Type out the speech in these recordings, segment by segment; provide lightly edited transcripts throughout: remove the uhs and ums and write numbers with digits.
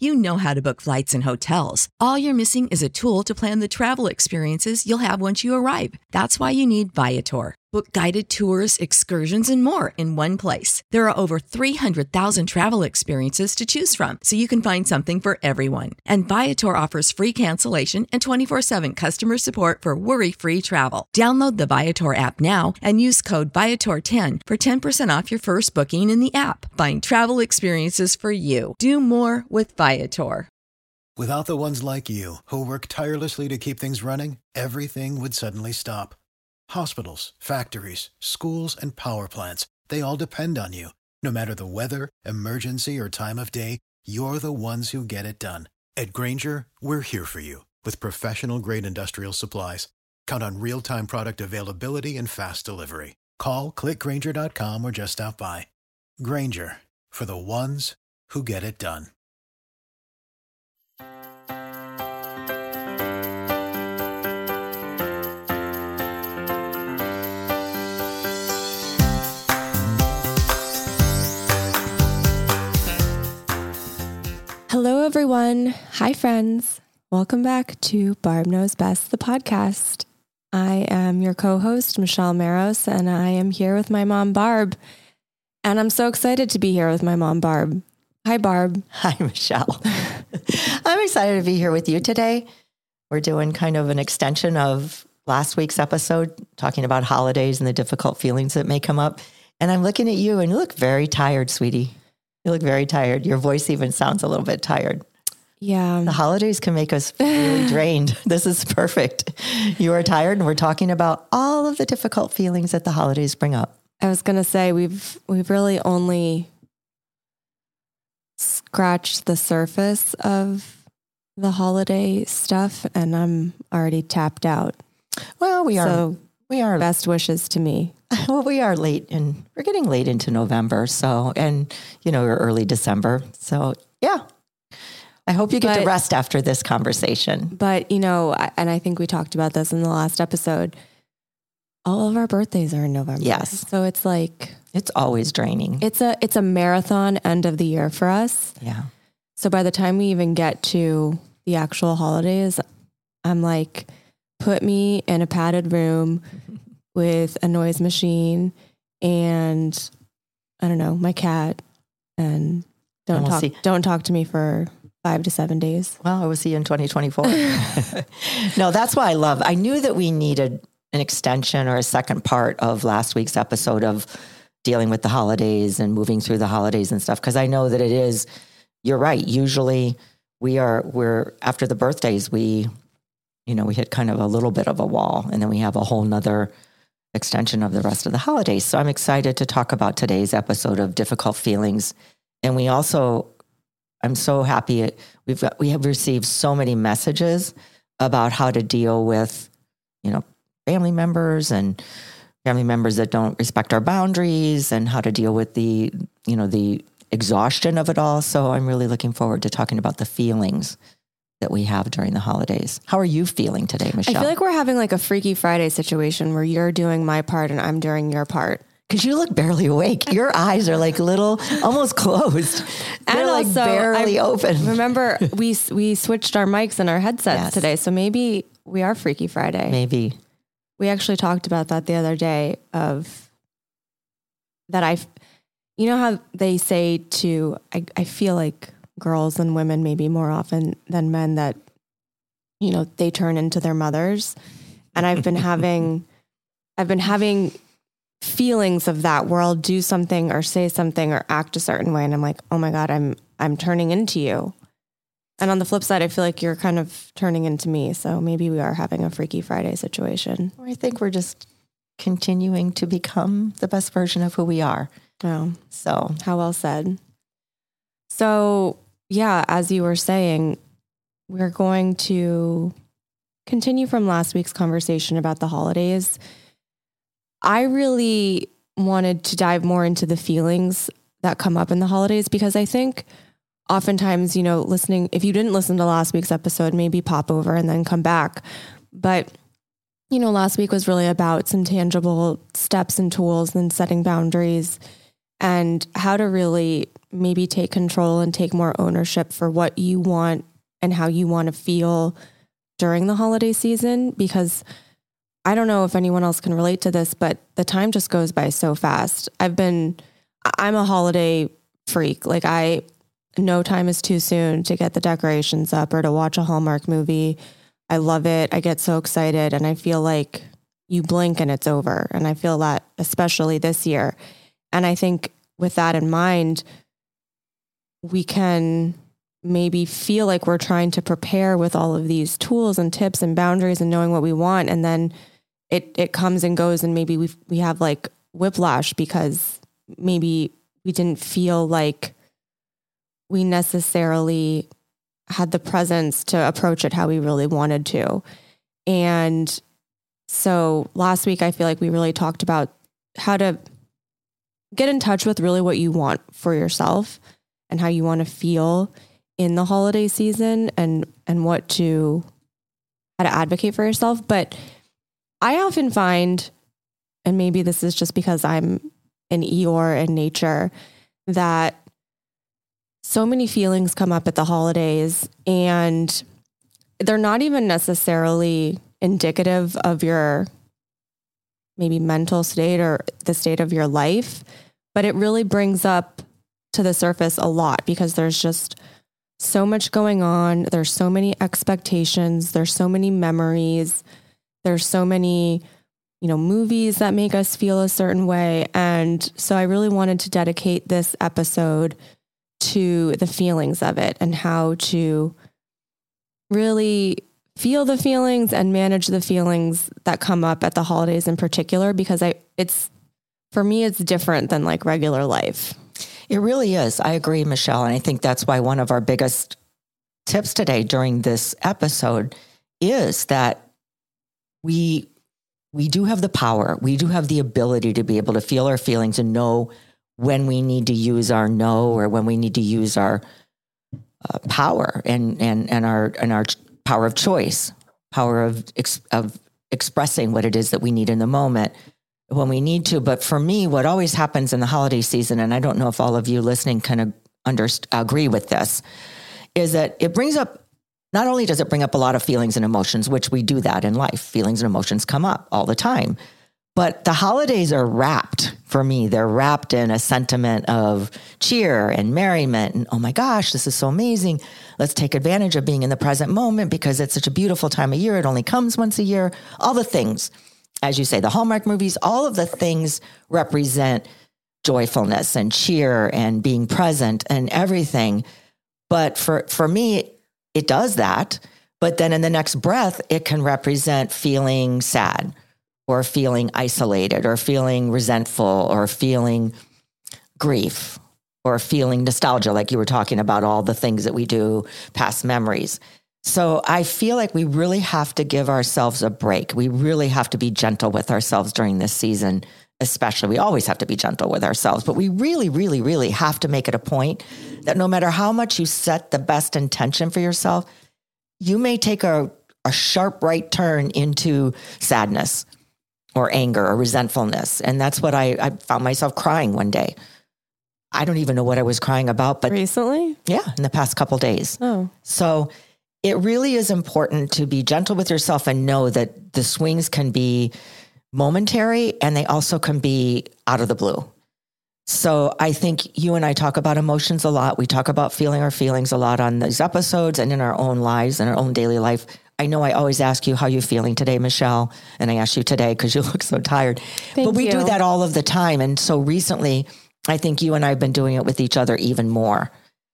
You know how to book flights and hotels. All you're missing is a tool to plan the travel experiences you'll have once you arrive. That's why you need Viator. Book guided tours, excursions, and more in one place. There are over 300,000 travel experiences to choose from, so you can find something for everyone. And Viator offers free cancellation and 24/7 customer support for worry-free travel. Download the Viator app now and use code Viator10 for 10% off your first booking in the app. Find travel experiences for you. Do more with Viator. Without the ones like you, who work tirelessly to keep things running, everything would suddenly stop. Hospitals, factories, schools, and power plants, they all depend on you. No matter the weather, emergency, or time of day, you're the ones who get it done. At Grainger, we're here for you with professional-grade industrial supplies. Count on real-time product availability and fast delivery. Call, click Grainger.com, or just stop by. Grainger, for the ones who get it done. Hello, everyone. Hi, friends. Welcome back to Barb Knows Best, the podcast. I am your co-host, Michelle Maros, and I am here with my mom, Barb. And I'm so excited to be here with my mom, Barb. Hi, Barb. Hi, Michelle. I'm excited to be here with you today. We're doing kind of an extension of last week's episode, talking about holidays and the difficult feelings that may come up. And I'm looking at you, and you look very tired, sweetie. You look very tired. Your voice even sounds a little bit tired. Yeah. The holidays can make us really drained. This is perfect. You are tired, and we're talking about all of the difficult feelings that the holidays bring up. I was going to say, we've really only scratched the surface of the holiday stuff, and I'm already tapped out. Well, we are. So best wishes to me. Well, we are late, and we're getting late into November. So, and or early December. So, yeah, I hope you get to rest after this conversation. But, and I think we talked about this in the last episode. All of our birthdays are in November. Yes. So it's like, it's always draining. It's a marathon end of the year for us. Yeah. So by the time we even get to the actual holidays, I'm like, put me in a padded room with a noise machine and I don't know, my cat, and don't talk to me for 5 to 7 days. Well, I will see you in 2024. No, that's why I knew that we needed an extension or a second part of last week's episode of dealing with the holidays and moving through the holidays and stuff. Cause I know that it is, you're right. Usually we're after the birthdays, we hit kind of a little bit of a wall, and then we have a whole nother extension of the rest of the holidays. So I'm excited to talk about today's episode of difficult feelings. And I'm so happy we have received so many messages about how to deal with, family members that don't respect our boundaries, and how to deal with the exhaustion of it all. So I'm really looking forward to talking about the feelings that we have during the holidays. How are you feeling today, Michelle? I feel like we're having like a Freaky Friday situation where you're doing my part and I'm doing your part. Because you look barely awake. Your eyes are like little, almost closed. They're and like also, barely open. Remember, we switched our mics and our headsets today. So maybe we are Freaky Friday. Maybe. We actually talked about that the other day how they say I feel like girls and women maybe more often than men that, they turn into their mothers. And I've been having feelings of that where I'll do something or say something or act a certain way. And I'm like, oh my God, I'm turning into you. And on the flip side, I feel like you're kind of turning into me. So maybe we are having a Freaky Friday situation. I think we're just continuing to become the best version of who we are. Oh, so how well said. So yeah, as you were saying, we're going to continue from last week's conversation about the holidays. I really wanted to dive more into the feelings that come up in the holidays, because I think oftentimes, listening, if you didn't listen to last week's episode, maybe pop over and then come back. But, last week was really about some tangible steps and tools and setting boundaries and how to really maybe take control and take more ownership for what you want and how you want to feel during the holiday season. Because I don't know if anyone else can relate to this, but the time just goes by so fast. I'm a holiday freak. Like no time is too soon to get the decorations up or to watch a Hallmark movie. I love it. I get so excited, and I feel like you blink and it's over. And I feel that especially this year. And I think with that in mind, we can maybe feel like we're trying to prepare with all of these tools and tips and boundaries and knowing what we want. And then it comes and goes, and maybe we have like whiplash because maybe we didn't feel like we necessarily had the presence to approach it how we really wanted to. And so last week, I feel like we really talked about how to get in touch with really what you want for yourself and how you want to feel in the holiday season, and how to advocate for yourself. But I often find, and maybe this is just because I'm an Eeyore in nature, that so many feelings come up at the holidays, and they're not even necessarily indicative of your maybe mental state or the state of your life, but it really brings up to the surface a lot because there's just so much going on. There's so many expectations. There's so many memories. There's so many, movies that make us feel a certain way. And so I really wanted to dedicate this episode to the feelings of it and how to really feel the feelings and manage the feelings that come up at the holidays in particular, because for me, it's different than like regular life. It really is. I agree, Michelle. And I think that's why one of our biggest tips today during this episode is that we do have the power. We do have the ability to be able to feel our feelings and know when we need to use our no, or when we need to use our power and our power of choice, power of expressing what it is that we need in the moment when we need to. But for me, what always happens in the holiday season, and I don't know if all of you listening kind of agree with this, is that it brings up, not only does it bring up a lot of feelings and emotions, which we do that in life, feelings and emotions come up all the time, but the holidays are wrapped, for me, they're wrapped in a sentiment of cheer and merriment and, oh my gosh, this is so amazing. Let's take advantage of being in the present moment because it's such a beautiful time of year. It only comes once a year. All the things, as you say, the Hallmark movies, all of the things represent joyfulness and cheer and being present and everything. But for me, it does that. But then in the next breath, it can represent feeling sad, or feeling isolated, or feeling resentful, or feeling grief, or feeling nostalgia, like you were talking about, all the things that we do, past memories. So I feel like we really have to give ourselves a break. We really have to be gentle with ourselves during this season, especially. We always have to be gentle with ourselves, but we really, really, really have to make it a point that no matter how much you set the best intention for yourself, you may take a sharp right turn into sadness or anger or resentfulness. And that's what I found myself crying one day. I don't even know what I was crying about, but recently? Yeah, in the past couple days. Oh. So it really is important to be gentle with yourself and know that the swings can be momentary and they also can be out of the blue. So I think you and I talk about emotions a lot. We talk about feeling our feelings a lot on these episodes and in our own lives and our own daily life. I know I always ask you how you're feeling today, Michelle, and I asked you today because you look so tired. But we do that all of the time. And so recently, I think you and I have been doing it with each other even more.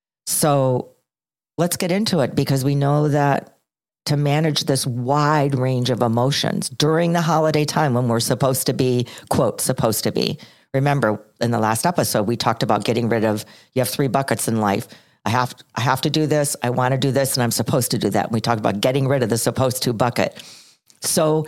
So let's get into it, because we know that to manage this wide range of emotions during the holiday time when we're supposed to be, quote, supposed to be. Remember, in the last episode, we talked about getting rid of, you have 3 buckets in life. I have to do this, I want to do this, and I'm supposed to do that. We talked about getting rid of the supposed to bucket. So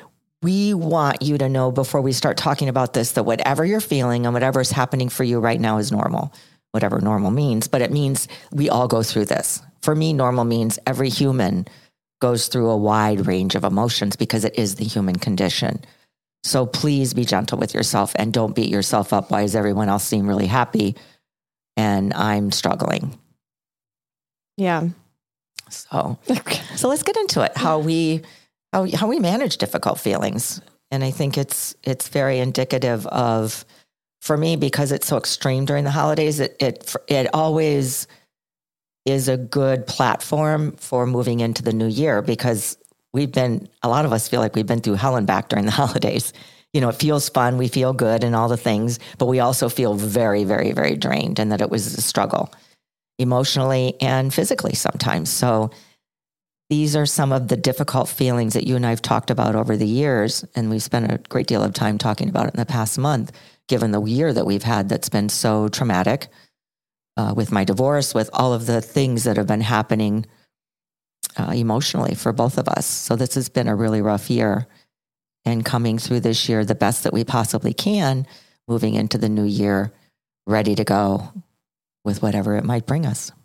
we want you to know before we start talking about this, that whatever you're feeling and whatever is happening for you right now is normal, whatever normal means, but it means we all go through this. For me, normal means every human goes through a wide range of emotions because it is the human condition. So please be gentle with yourself and don't beat yourself up. Why does everyone else seem really happy? and I'm struggling. Yeah. So let's get into it. How we manage difficult feelings. And I think it's very indicative of, for me, because it's so extreme during the holidays, it always is a good platform for moving into the new year, because a lot of us feel like we've been through hell and back during the holidays. It feels fun, we feel good and all the things, but we also feel very, very, very drained, and that it was a struggle emotionally and physically sometimes. So these are some of the difficult feelings that you and I have talked about over the years, and we've spent a great deal of time talking about it in the past month, given the year that we've had that's been so traumatic, with my divorce, with all of the things that have been happening emotionally for both of us. So this has been a really rough year, and coming through this year the best that we possibly can, moving into the new year, ready to go with whatever it might bring us.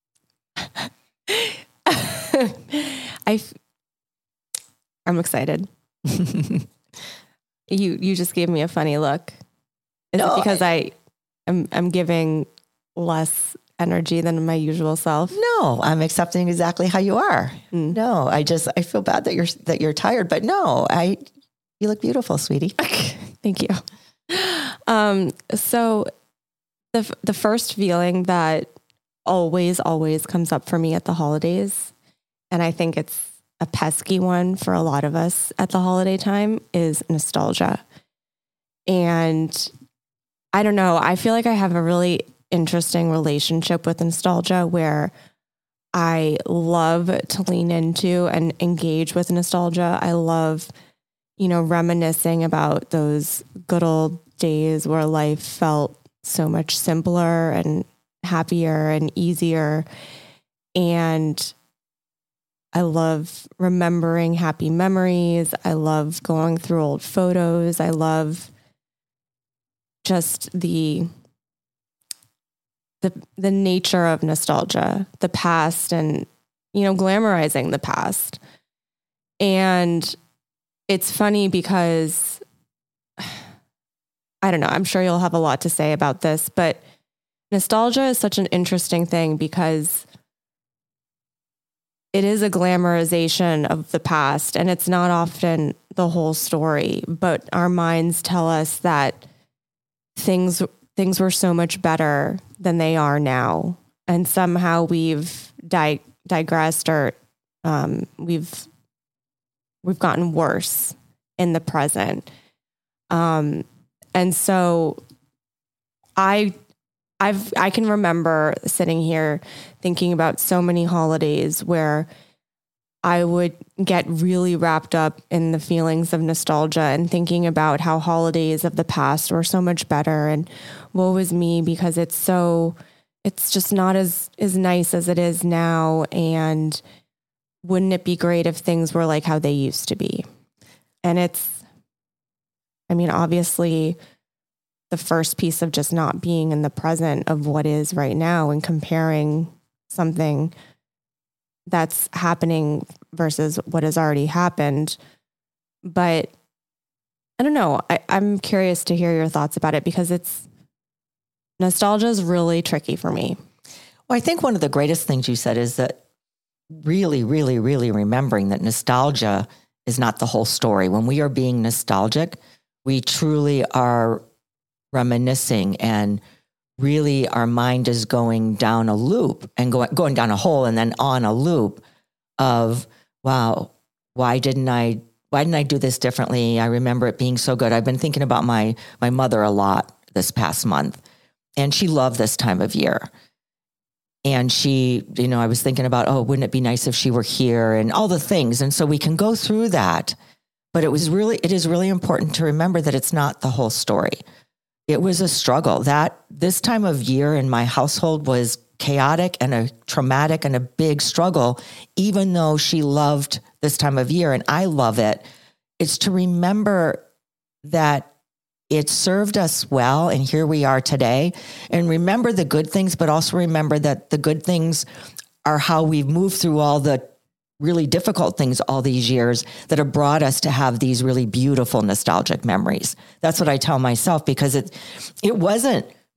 I'm excited. You just gave me a funny look. Is it because I'm giving less energy than my usual self? No, I'm accepting exactly how you are. No, I feel bad that you're tired, but no, you look beautiful, sweetie. Thank you. So the first feeling that always comes up for me at the holidays, and I think it's a pesky one for a lot of us at the holiday time, is nostalgia. And I don't know, I feel like I have a really interesting relationship with nostalgia, where I love to lean into and engage with nostalgia. I love, reminiscing about those good old days where life felt so much simpler and happier and easier. And I love remembering happy memories. I love going through old photos. I love just the nature of nostalgia, the past, and, glamorizing the past. And it's funny because, I don't know, I'm sure you'll have a lot to say about this, but nostalgia is such an interesting thing, because it is a glamorization of the past, and it's not often the whole story, but our minds tell us that things were so much better than they are now. And somehow we've digressed, or we've gotten worse in the present. And so I can remember sitting here thinking about so many holidays where I would get really wrapped up in the feelings of nostalgia and thinking about how holidays of the past were so much better, and woe was me because it's just not as nice as it is now. And wouldn't it be great if things were like how they used to be? And obviously the first piece of just not being in the present of what is right now and comparing something that's happening versus what has already happened. But I don't know. I'm curious to hear your thoughts about it, because nostalgia is really tricky for me. Well, I think one of the greatest things you said is that really, really, really remembering that nostalgia is not the whole story. When we are being nostalgic, we truly are reminiscing, and really our mind is going down a loop and going down a hole and then on a loop of, wow, why didn't I do this differently? I remember it being so good. I've been thinking about my mother a lot this past month, and she loved this time of year. And she, I was thinking about, wouldn't it be nice if she were here, and all the things. And so we can go through that, but it is really important to remember that it's not the whole story. It was a struggle. That this time of year in my household was chaotic and a traumatic and a big struggle, even though she loved this time of year and I love it. It's to remember that it served us well, and here we are today. And remember the good things, but also remember that the good things are how we've moved through all the really difficult things all these years that have brought us to have these really beautiful nostalgic memories. That's what I tell myself, because it wasn't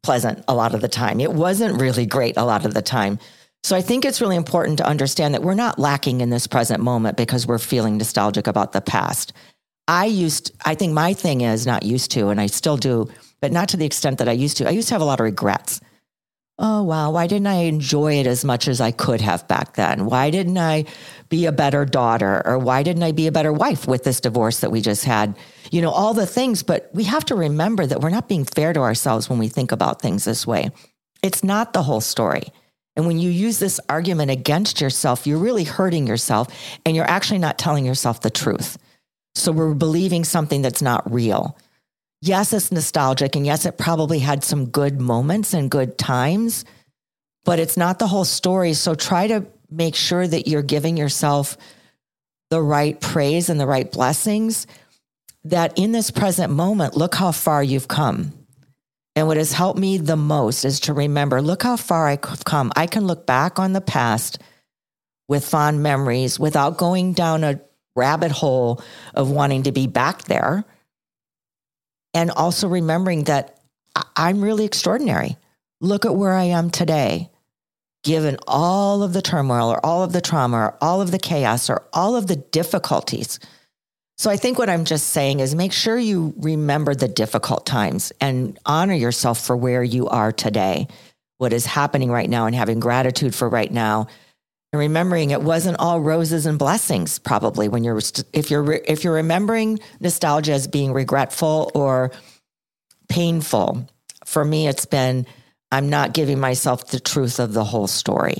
pleasant a lot of the time. It wasn't really great a lot of the time. So I think it's really important to understand that we're not lacking in this present moment because we're feeling nostalgic about the past. I think my thing is not used to, and I still do, but not to the extent that I used to. I used to have a lot of regrets. Oh, wow. Why didn't I enjoy it as much as I could have back then? Why didn't I be a better daughter? Or why didn't I be a better wife with this divorce that we just had? You know, all the things, but we have to remember that we're not being fair to ourselves when we think about things this way. It's not the whole story. And when you use this argument against yourself, you're really hurting yourself and you're actually not telling yourself the truth. So we're believing something that's not real. Yes, it's nostalgic, and yes, it probably had some good moments and good times, but it's not the whole story. So try to make sure that you're giving yourself the right praise and the right blessings, that in this present moment, look how far you've come. And what has helped me the most is to remember, look how far I've come. I can look back on the past with fond memories without going down a rabbit hole of wanting to be back there. And also remembering that I'm really extraordinary. Look at where I am today, given all of the turmoil or all of the trauma or all of the chaos or all of the difficulties. So I think what I'm just saying is make sure you remember the difficult times and honor yourself for where you are today, what is happening right now, and having gratitude for right now. And remembering it wasn't all roses and blessings, probably, when if you're remembering nostalgia as being regretful or painful. For me, it's been, I'm not giving myself the truth of the whole story.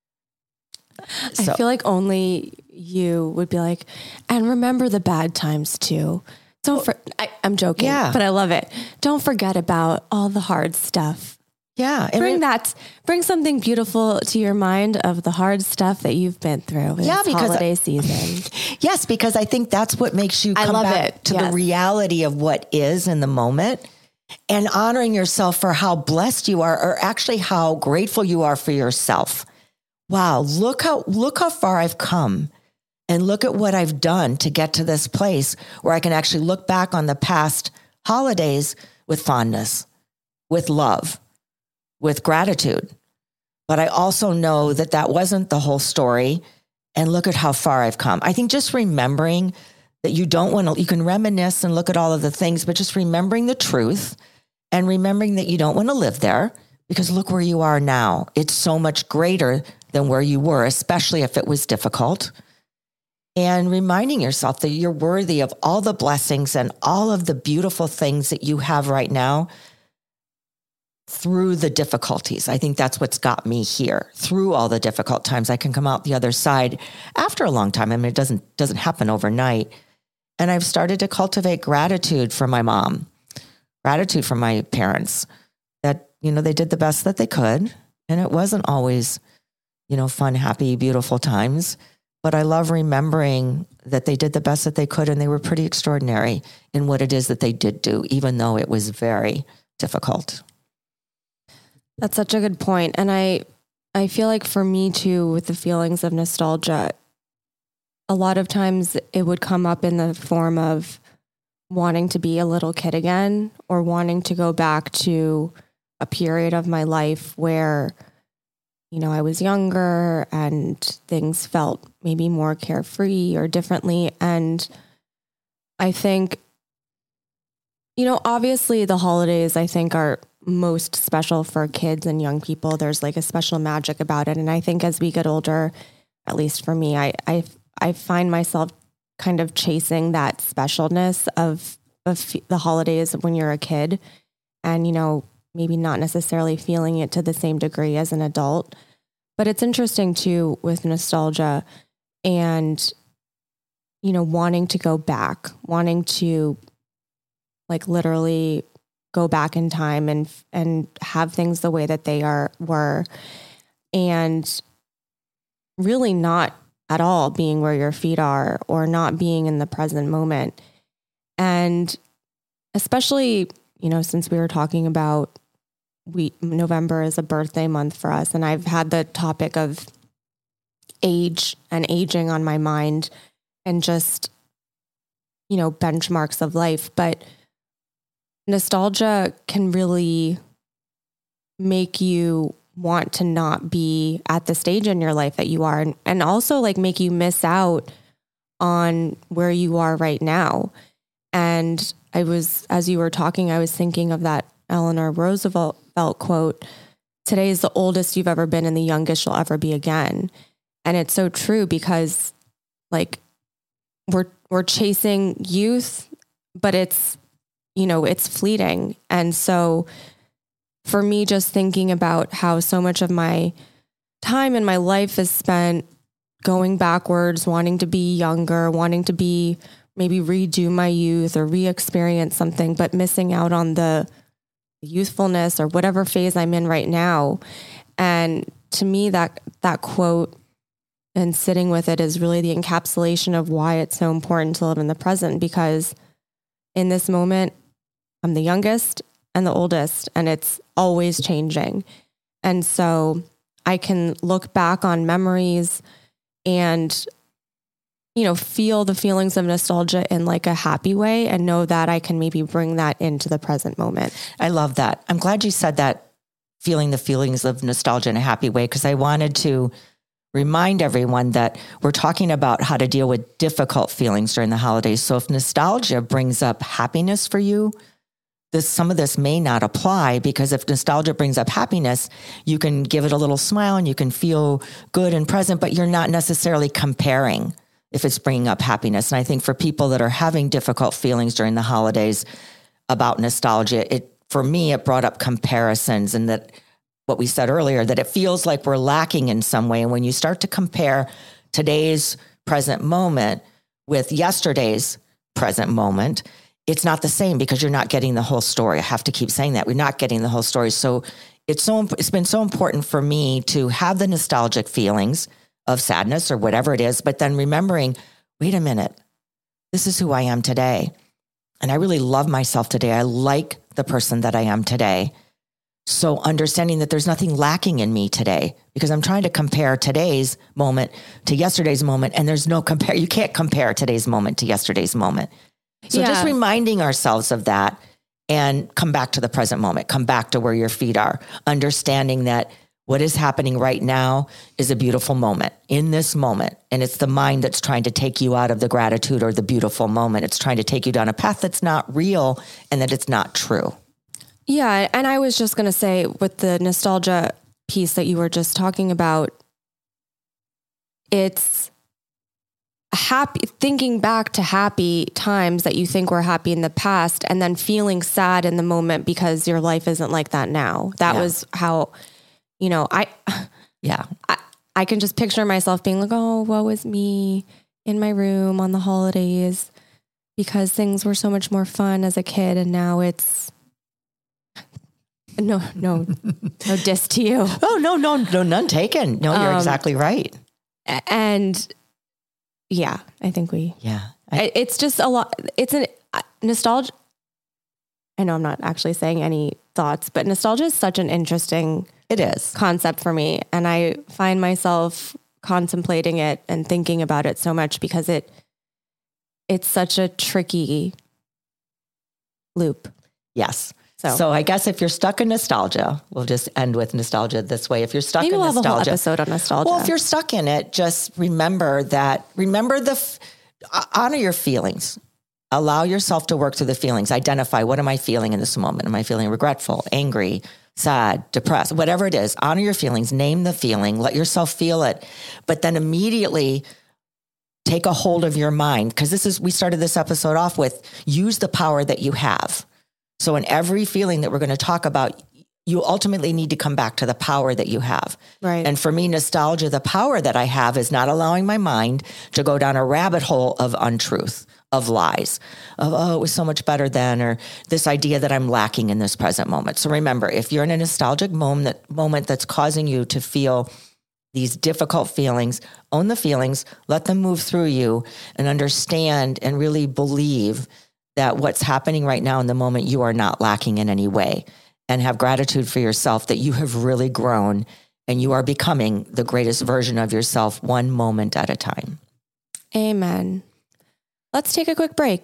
I feel like only you would be like, and remember the bad times too. I'm joking, but I love it. Don't forget about all the hard stuff. Yeah. Bring something beautiful to your mind of the hard stuff that you've been through this holiday season. Yes, because I think that's what makes you come back to the reality of what is in the moment, and honoring yourself for how blessed you are, or actually how grateful you are for yourself. Wow, look how far I've come, and look at what I've done to get to this place where I can actually look back on the past holidays with fondness, with love, with gratitude. But I also know that that wasn't the whole story. And look at how far I've come. I think just remembering that you can reminisce and look at all of the things, but just remembering the truth and remembering that you don't want to live there, because look where you are now. It's so much greater than where you were, especially if it was difficult. And reminding yourself that you're worthy of all the blessings and all of the beautiful things that you have right now, through the difficulties. I think that's what's got me here. Through all the difficult times, I can come out the other side after a long time. I mean, it doesn't happen overnight. And I've started to cultivate gratitude for my mom, gratitude for my parents, that, they did the best that they could. And it wasn't always, fun, happy, beautiful times. But I love remembering that they did the best that they could, and they were pretty extraordinary in what it is that they did do, even though it was very difficult. That's such a good point. And I feel like for me too, with the feelings of nostalgia, a lot of times it would come up in the form of wanting to be a little kid again, or wanting to go back to a period of my life where, I was younger and things felt maybe more carefree or differently. And I think, obviously the holidays, I think, are most special for kids and young people. There's like a special magic about it. And I think as we get older, at least for me, I find myself kind of chasing that specialness of the holidays when you're a kid, and, maybe not necessarily feeling it to the same degree as an adult. But it's interesting too with nostalgia and, wanting to go back, wanting to like literally go back in time and have things the way that they were, and really not at all being where your feet are, or not being in the present moment. And especially, since we were talking about November is a birthday month for us, and I've had the topic of age and aging on my mind, and just, benchmarks of life. But nostalgia can really make you want to not be at the stage in your life that you are, and also like make you miss out on where you are right now. And as you were talking, I was thinking of that Eleanor Roosevelt quote, "Today is the oldest you've ever been and the youngest you'll ever be again." And it's so true, because like we're chasing youth, but it's fleeting. And so for me, just thinking about how so much of my time in my life is spent going backwards, wanting to be younger, wanting to be maybe redo my youth or re-experience something, but missing out on the youthfulness or whatever phase I'm in right now. And to me, that quote and sitting with it is really the encapsulation of why it's so important to live in the present, because in this moment, I'm the youngest and the oldest, and it's always changing. And so I can look back on memories and, feel the feelings of nostalgia in like a happy way, and know that I can maybe bring that into the present moment. I love that. I'm glad you said that, feeling the feelings of nostalgia in a happy way, because I wanted to remind everyone that we're talking about how to deal with difficult feelings during the holidays. So if nostalgia brings up happiness for you, some of this may not apply, because if nostalgia brings up happiness, you can give it a little smile and you can feel good and present, but you're not necessarily comparing if it's bringing up happiness. And I think for people that are having difficult feelings during the holidays about nostalgia, for me, it brought up comparisons, and that what we said earlier, that it feels like we're lacking in some way. And when you start to compare today's present moment with yesterday's present moment, it's not the same, because you're not getting the whole story. I have to keep saying that. We're not getting the whole story. So it's been so important for me to have the nostalgic feelings of sadness or whatever it is, but then remembering, wait a minute, this is who I am today. And I really love myself today. I like the person that I am today. So understanding that there's nothing lacking in me today, because I'm trying to compare today's moment to yesterday's moment, and there's no compare. You can't compare today's moment to yesterday's moment. So just reminding ourselves of that, and come back to the present moment, come back to where your feet are, understanding that what is happening right now is a beautiful moment in this moment. And it's the mind that's trying to take you out of the gratitude or the beautiful moment. It's trying to take you down a path that's not real and that it's not true. Yeah. And I was just going to say, with the nostalgia piece that you were just talking about, it's thinking back to happy times that you think were happy in the past, and then feeling sad in the moment because your life isn't like that now. That was how, I can just picture myself being like, oh, woe is me in my room on the holidays, because things were so much more fun as a kid. And now it's no diss to you. Oh, no, none taken. No, you're exactly right. And yeah, I think it's just a lot. It's an nostalgia. I know I'm not actually saying any thoughts, but nostalgia is such an interesting concept for me. And I find myself contemplating it and thinking about it so much, because it's such a tricky loop. Yes. So I guess if you're stuck in nostalgia, we'll just end with nostalgia this way. If you're stuck in nostalgia, maybe we'll have a whole episode on nostalgia. Well, if you're stuck in it, just remember honor your feelings. Allow yourself to work through the feelings. Identify, what am I feeling in this moment? Am I feeling regretful, angry, sad, depressed, whatever it is? Honor your feelings, name the feeling, let yourself feel it, but then immediately take a hold of your mind. Because we started this episode off with, use the power that you have. So in every feeling that we're going to talk about, you ultimately need to come back to the power that you have. Right. And for me, nostalgia, the power that I have is not allowing my mind to go down a rabbit hole of untruth, of lies, of, oh, it was so much better then, or this idea that I'm lacking in this present moment. So remember, if you're in a nostalgic moment that's causing you to feel these difficult feelings, own the feelings, let them move through you, and understand and really believe that what's happening right now in the moment, you are not lacking in any way, and have gratitude for yourself that you have really grown and you are becoming the greatest version of yourself, one moment at a time. Amen. Let's take a quick break.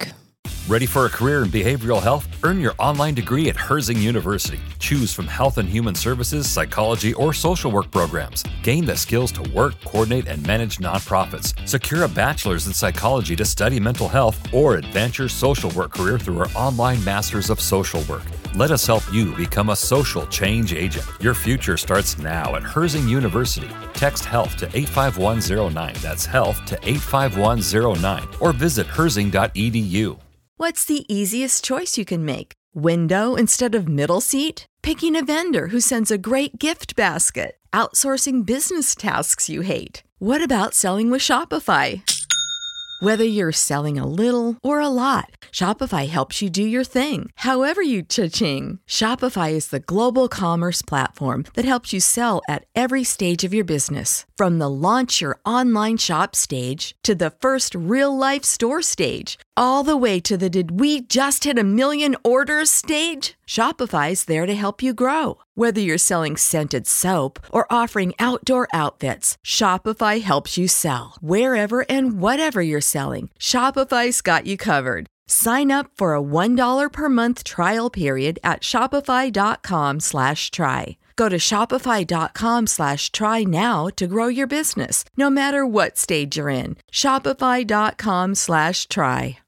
Ready for a career in behavioral health? Earn your online degree at Herzing University. Choose from health and human services, psychology, or social work programs. Gain the skills to work, coordinate, and manage nonprofits. Secure a bachelor's in psychology to study mental health, or advance your social work career through our online Masters of Social Work. Let us help you become a social change agent. Your future starts now at Herzing University. Text HEALTH to 85109. That's HEALTH to 85109. Or visit herzing.edu. What's the easiest choice you can make? Window instead of middle seat? Picking a vendor who sends a great gift basket? Outsourcing business tasks you hate? What about selling with Shopify? Whether you're selling a little or a lot, Shopify helps you do your thing, however you cha-ching. Shopify is the global commerce platform that helps you sell at every stage of your business. From the launch your online shop stage to the first real-life store stage, all the way to the did we just hit 1 million orders stage. Shopify's there to help you grow. Whether you're selling scented soap or offering outdoor outfits, Shopify helps you sell. Wherever and whatever you're selling, Shopify's got you covered. Sign up for a $1 per month trial period at shopify.com/try. Go to shopify.com/try now to grow your business, no matter what stage you're in. Shopify.com/try.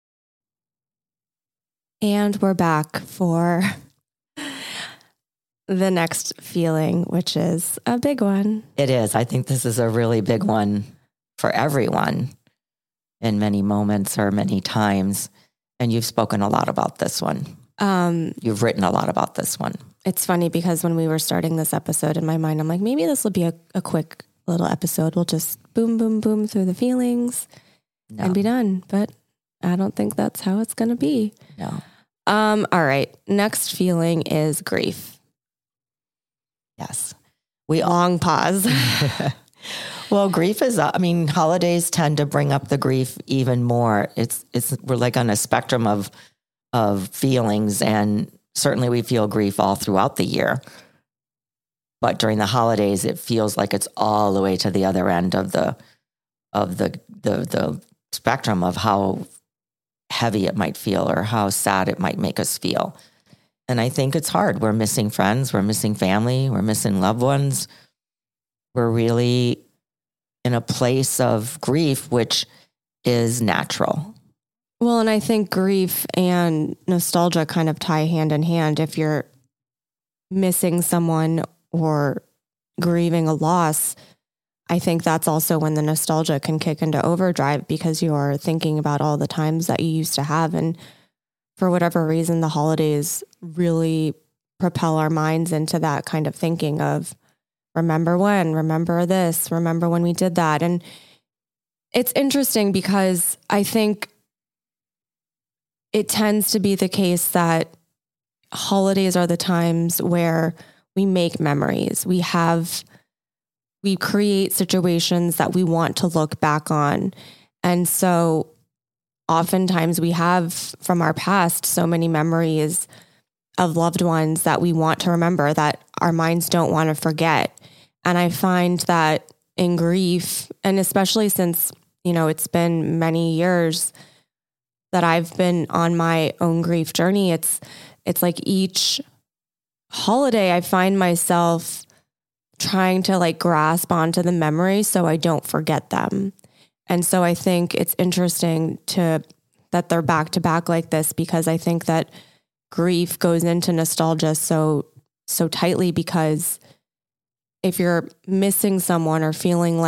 And we're back for the next feeling, which is a big one. It is. I think this is a really big one for everyone in many moments or many times. And you've spoken a lot about this one. You've written a lot about this one. It's funny because when we were starting this episode in my mind, I'm like, maybe this will be a quick little episode. We'll just boom, boom, boom through the feelings and be done. But I don't think that's how it's going to be. No. All right. Next feeling is grief. Yes. Long pause. Well, grief is, holidays tend to bring up the grief even more. We're like on a spectrum of feelings, and certainly we feel grief all throughout the year. But during the holidays, it feels like it's all the way to the other end of the spectrum of how heavy it might feel or how sad it might make us feel. And I think it's hard. We're missing friends, we're missing family, we're missing loved ones. We're really in a place of grief, which is natural. Well, and I think grief and nostalgia kind of tie hand in hand. If you're missing someone or grieving a loss, I think that's also when the nostalgia can kick into overdrive because you're thinking about all the times that you used to have. And for whatever reason, the holidays really propel our minds into that kind of thinking of remember when, remember this, remember when we did that. And it's interesting because I think it tends to be the case that holidays are the times where we make memories. We create situations that we want to look back on. And so oftentimes we have from our past so many memories of loved ones that we want to remember, that our minds don't want to forget. And I find that in grief, and especially since, it's been many years that I've been on my own grief journey, it's like each holiday I find myself trying to grasp onto the memories so I don't forget them. And so I think it's interesting that they're back to back like this, because I think that grief goes into nostalgia so tightly, because if you're missing someone or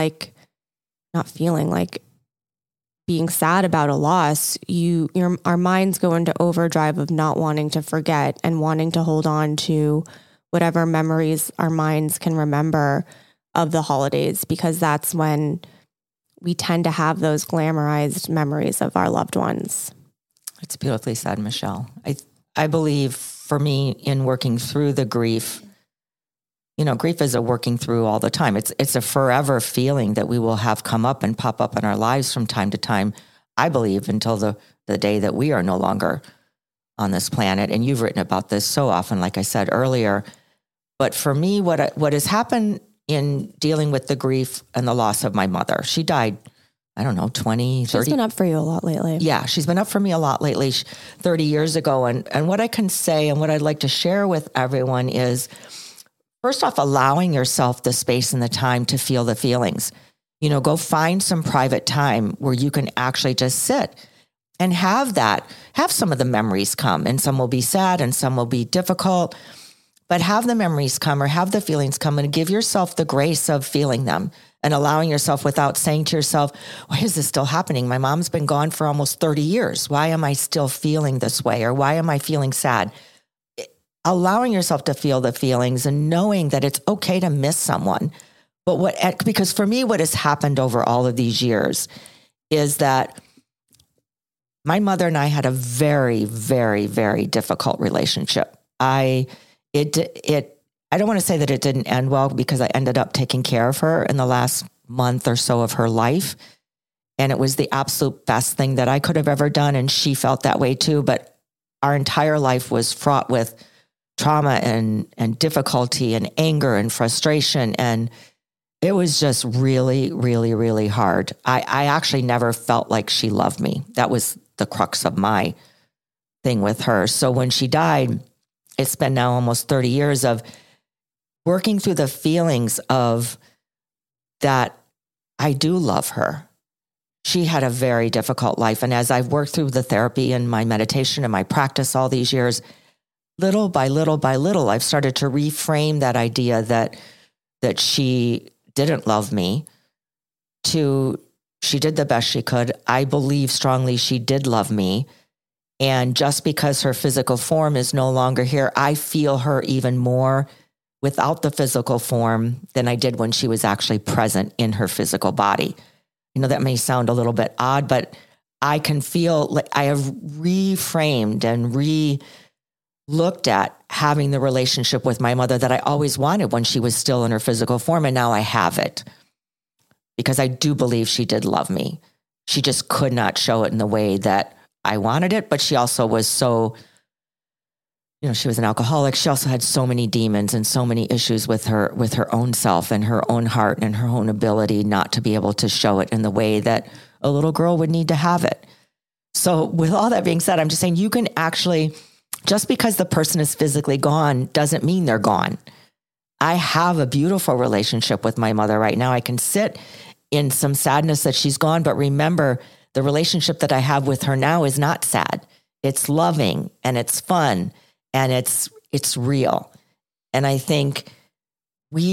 being sad about a loss, our minds go into overdrive of not wanting to forget and wanting to hold on to whatever memories our minds can remember of the holidays, because that's when we tend to have those glamorized memories of our loved ones. It's beautifully said, Michelle. I believe for me, in working through the grief, grief is a working through all the time. It's a forever feeling that we will have come up and pop up in our lives from time to time, I believe, until the day that we are no longer on this planet. And you've written about this so often, like I said earlier. But for me, what has happened in dealing with the grief and the loss of my mother, she died I don't know, 20, 30. She's been up for you a lot lately. Yeah, she's been up for me a lot lately, 30 years ago. And what I can say and what I'd like to share with everyone is, first off, allowing yourself the space and the time to feel the feelings. Go find some private time where you can actually just sit and have some of the memories come, and some will be sad and some will be difficult, but have the memories come or have the feelings come, and give yourself the grace of feeling them and allowing yourself, without saying to yourself, why is this still happening? My mom's been gone for almost 30 years. Why am I still feeling this way? Or why am I feeling sad? Allowing yourself to feel the feelings and knowing that it's okay to miss someone. But because for me, what has happened over all of these years is that my mother and I had a very, very, very difficult relationship. I don't want to say that it didn't end well, because I ended up taking care of her in the last month or so of her life. And it was the absolute best thing that I could have ever done. And she felt that way too. But our entire life was fraught with trauma and difficulty and anger and frustration. And it was just really, really, really hard. I actually never felt like she loved me. That was the crux of my thing with her. So when she died, it's been now almost 30 years of working through the feelings of that I do love her. She had a very difficult life. And as I've worked through the therapy and my meditation and my practice all these years, little by little by little, I've started to reframe that idea that she didn't love me to she did the best she could. I believe strongly she did love me. And just because her physical form is no longer here, I feel her even more without the physical form than I did when she was actually present in her physical body. That may sound a little bit odd, but I can feel like I have reframed and looked at having the relationship with my mother that I always wanted when she was still in her physical form. And now I have it because I do believe she did love me. She just could not show it in the way that I wanted it, but she also was so, she was an alcoholic. She also had so many demons and so many issues with her own self and her own heart and her own ability not to be able to show it in the way that a little girl would need to have it. So with all that being said, I'm just saying you can actually, just because the person is physically gone doesn't mean they're gone. I have a beautiful relationship with my mother right now. I can sit in some sadness that she's gone, but remember, the relationship that I have with her now is not sad. It's loving and it's fun and it's real. And I think we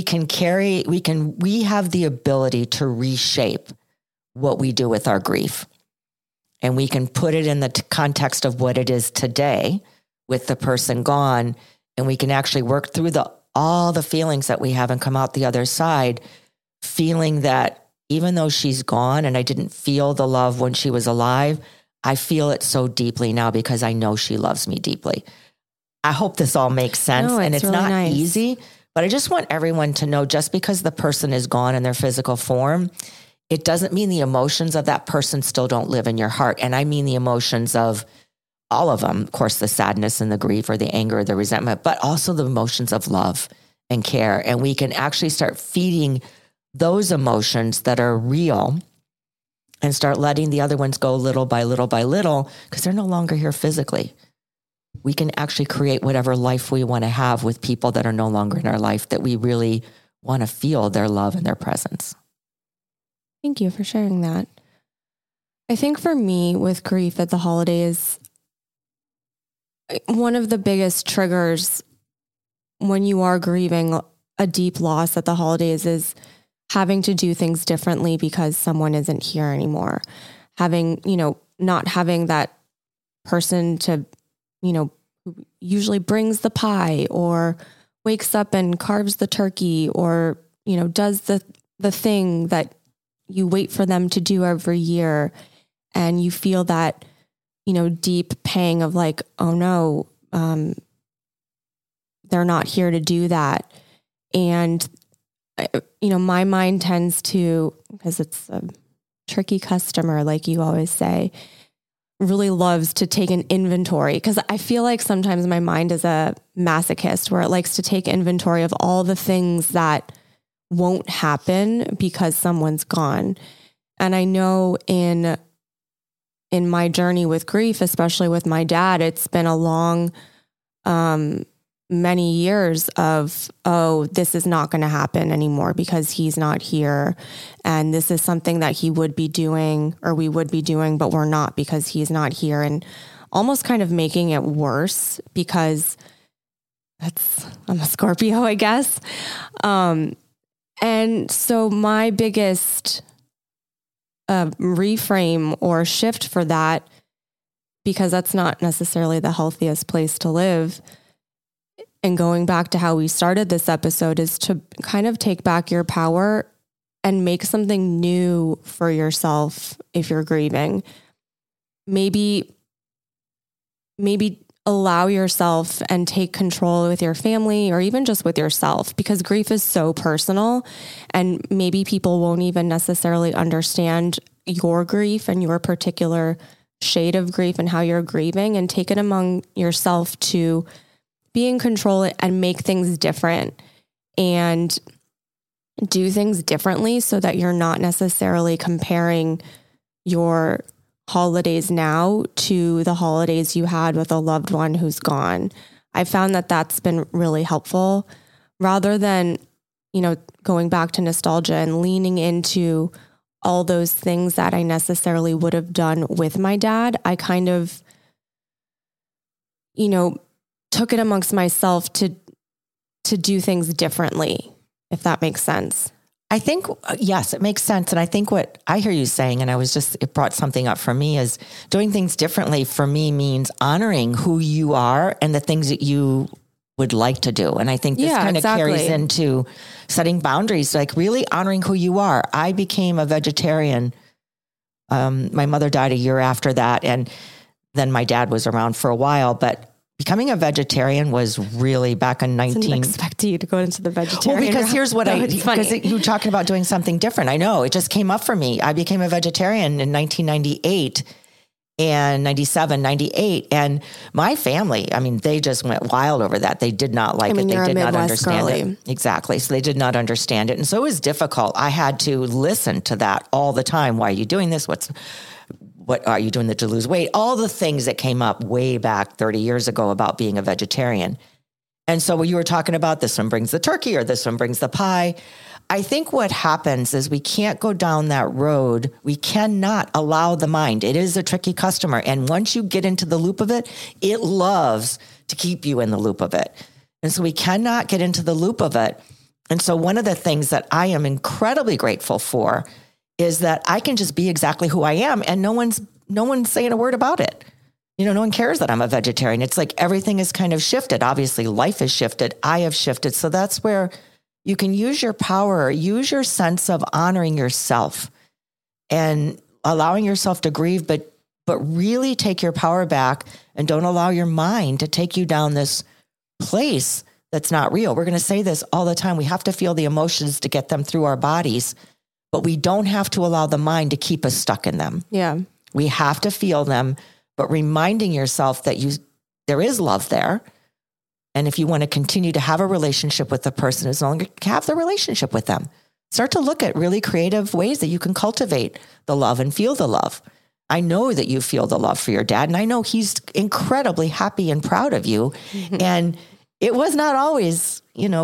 have the ability to reshape what we do with our grief. And we can put it in the context of what it is today with the person gone. And we can actually work through all the feelings that we have and come out the other side feeling that even though she's gone and I didn't feel the love when she was alive, I feel it so deeply now because I know she loves me deeply. I hope this all makes sense. No, and it's really not nice. Easy, but I just want everyone to know just because the person is gone in their physical form, it doesn't mean the emotions of that person still don't live in your heart. And I mean the emotions of all of them, of course, the sadness and the grief or the anger or the resentment, but also the emotions of love and care. And we can actually start feeding those emotions that are real and start letting the other ones go little by little by little because they're no longer here physically. We can actually create whatever life we want to have with people that are no longer in our life that we really want to feel their love and their presence. Thank you for sharing that. I think for me with grief at the holidays, one of the biggest triggers when you are grieving a deep loss at the holidays is having to do things differently because someone isn't here anymore. Having, not having that person to, who usually brings the pie or wakes up and carves the turkey or, does the thing that you wait for them to do every year. And you feel that, deep pang of like, oh no, they're not here to do that. And my mind tends to, because it's a tricky customer, like you always say, really loves to take an inventory. Because I feel like sometimes my mind is a masochist where it likes to take inventory of all the things that won't happen because someone's gone. And I know in my journey with grief, especially with my dad, it's been a long, many years of, oh, this is not going to happen anymore because he's not here. And this is something that he would be doing or we would be doing, but we're not because he's not here. And almost kind of making it worse because I'm a Scorpio, I guess. And so my biggest reframe or shift for that, because that's not necessarily the healthiest place to live, and going back to how we started this episode, is to kind of take back your power and make something new for yourself if you're grieving. Maybe allow yourself and take control with your family or even just with yourself, because grief is so personal and maybe people won't even necessarily understand your grief and your particular shade of grief and how you're grieving, and take it among yourself to be in control and make things different and do things differently so that you're not necessarily comparing your holidays now to the holidays you had with a loved one who's gone. I found that that's been really helpful, rather than, going back to nostalgia and leaning into all those things that I necessarily would have done with my dad. I kind of, took it amongst myself to do things differently, if that makes sense. I think, yes, it makes sense. And I think what I hear you saying, and it brought something up for me, is doing things differently for me means honoring who you are and the things that you would like to do. And I think this kind of carries into setting boundaries, like really honoring who you are. I became a vegetarian. My mother died a year after that. And then my dad was around for a while, but becoming a vegetarian was really back in I didn't expect you to go into the vegetarian. Well, because here's what because you were talking about doing something different. I know, it just came up for me. I became a vegetarian in 1998 and 97, 98. And my family, they just went wild over that. They did not like it. They did not understand it. Exactly. So they did not understand it. And so it was difficult. I had to listen to that all the time. Why are you doing this? What are you doing to lose weight? All the things that came up way back 30 years ago about being a vegetarian. And so when you were talking about this one brings the turkey or this one brings the pie, I think what happens is we can't go down that road. We cannot allow the mind. It is a tricky customer. And once you get into the loop of it, it loves to keep you in the loop of it. And so we cannot get into the loop of it. And so one of the things that I am incredibly grateful for is that I can just be exactly who I am, and no one's saying a word about it. No one cares that I'm a vegetarian. It's like everything is kind of shifted. Obviously, life has shifted. I have shifted. So that's where you can use your power, use your sense of honoring yourself and allowing yourself to grieve, but really take your power back and don't allow your mind to take you down this place that's not real. We're going to say this all the time. We have to feel the emotions to get them through our bodies, but we don't have to allow the mind to keep us stuck in them. Yeah. We have to feel them, but reminding yourself that there is love there. And if you want to continue to have a relationship with the person, as long as you have the relationship with them, start to look at really creative ways that you can cultivate the love and feel the love. I know that you feel the love for your dad, and I know he's incredibly happy and proud of you. Mm-hmm. And it was not always,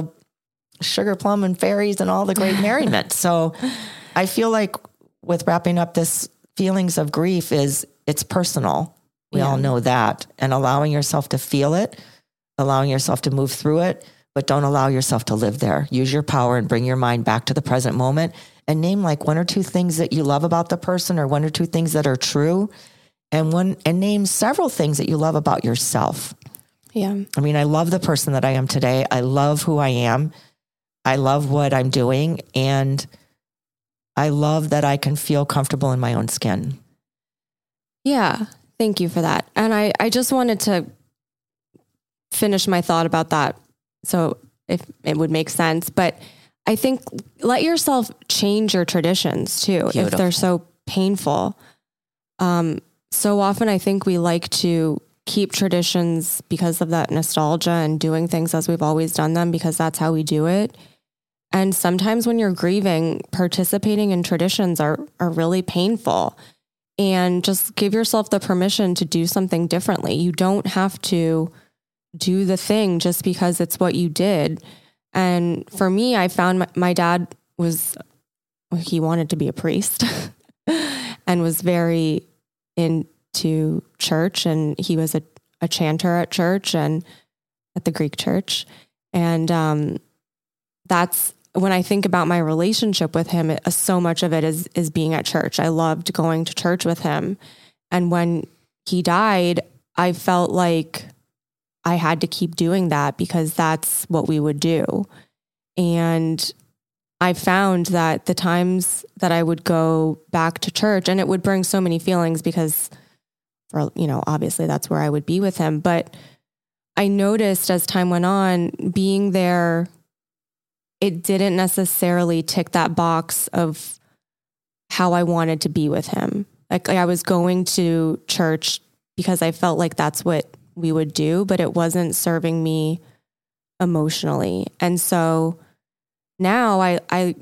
sugar plum and fairies and all the great merriment. So I feel like with wrapping up this feelings of grief it's personal. We all know that. And allowing yourself to feel it, allowing yourself to move through it, but don't allow yourself to live there. Use your power and bring your mind back to the present moment and name like one or two things that you love about the person or one or two things that are true and name several things that you love about yourself. Yeah. I love the person that I am today. I love who I am. I love what I'm doing. And I love that I can feel comfortable in my own skin. Yeah. Thank you for that. And I just wanted to finish my thought about that. So if it would make sense, but I think let yourself change your traditions too, Beautiful. If they're so painful. So often I think we like to keep traditions because of that nostalgia and doing things as we've always done them because that's how we do it. And sometimes when you're grieving, participating in traditions are really painful. And just give yourself the permission to do something differently. You don't have to do the thing just because it's what you did. And for me, I found my dad he wanted to be a priest and was very into church. And he was a chanter at church and at the Greek church. And that's when I think about my relationship with him, so much of it is being at church. I loved going to church with him. And when he died, I felt like I had to keep doing that because that's what we would do. And I found that the times that I would go back to church, and it would bring so many feelings because, obviously that's where I would be with him. But I noticed as time went on, being there, it didn't necessarily tick that box of how I wanted to be with him. Like I was going to church because I felt like that's what we would do, but it wasn't serving me emotionally. And so now I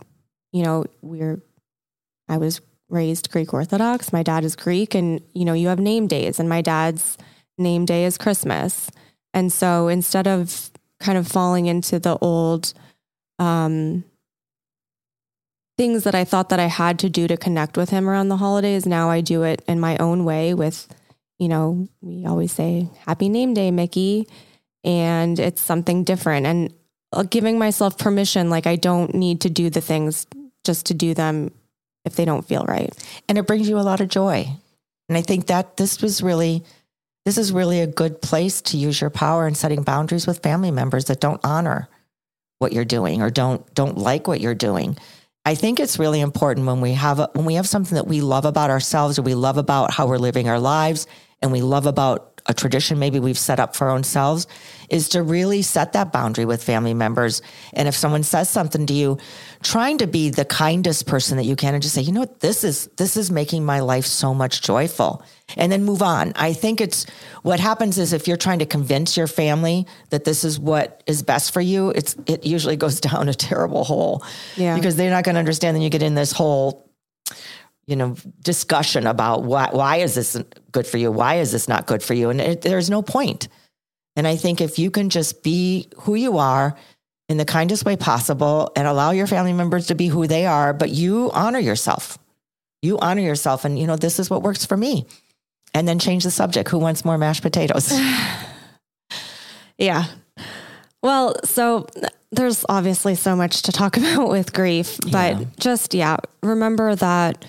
was raised Greek Orthodox. My dad is Greek, and you have name days, and my dad's name day is Christmas. And so instead of kind of falling into the old things that I thought that I had to do to connect with him around the holidays, now I do it in my own way with, we always say, happy name day, Mickey. And it's something different. And giving myself permission, like I don't need to do the things just to do them if they don't feel right. And it brings you a lot of joy. And I think that this is really a good place to use your power in setting boundaries with family members that don't honor what you're doing or don't like what you're doing. I think it's really important when we have something that we love about ourselves, or we love about how we're living our lives, and we love about a tradition maybe we've set up for our own selves, is to really set that boundary with family members. And if someone says something to you, trying to be the kindest person that you can and just say, what, this is making my life so much joyful, and then move on. I think what happens is if you're trying to convince your family that this is what is best for you, it usually goes down a terrible hole. Yeah. Because they're not going to understand. Then you get in this whole discussion about why is this good for you? Why is this not good for you? And there's no point. And I think if you can just be who you are in the kindest way possible and allow your family members to be who they are, but you honor yourself. And, this is what works for me. And then change the subject. Who wants more mashed potatoes? Yeah. Well, so there's obviously so much to talk about with grief, but remember that,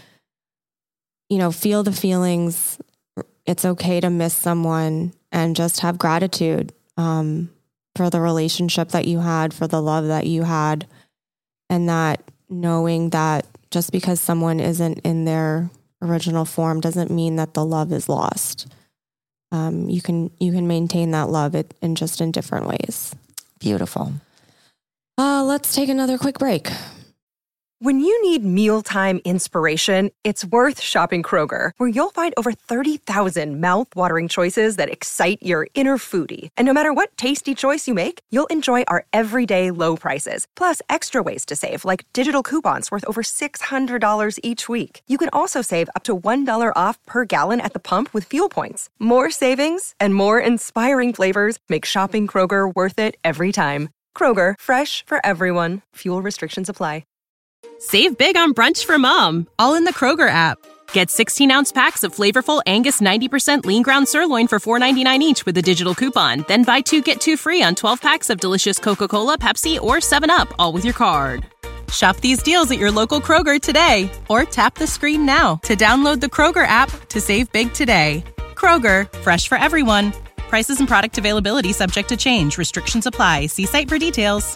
feel the feelings. It's okay to miss someone, and just have gratitude for the relationship that you had, for the love that you had, and that knowing that just because someone isn't in their original form doesn't mean that the love is lost. You can maintain that love in different ways. Beautiful. Let's take another quick break. When you need mealtime inspiration, it's worth shopping Kroger, where you'll find over 30,000 mouth-watering choices that excite your inner foodie. And no matter what tasty choice you make, you'll enjoy our everyday low prices, plus extra ways to save, like digital coupons worth over $600 each week. You can also save up to $1 off per gallon at the pump with fuel points. More savings and more inspiring flavors make shopping Kroger worth it every time. Kroger, fresh for everyone. Fuel restrictions apply. Save big on brunch for mom, all in the Kroger app. Get 16-ounce packs of flavorful Angus 90% lean ground sirloin for $4.99 each with a digital coupon. Then buy 2, get 2 free on 12 packs of delicious Coca-Cola, Pepsi, or 7-Up, all with your card. Shop these deals at your local Kroger today, or tap the screen now to download the Kroger app to save big today. Kroger, fresh for everyone. Prices and product availability subject to change. Restrictions apply. See site for details.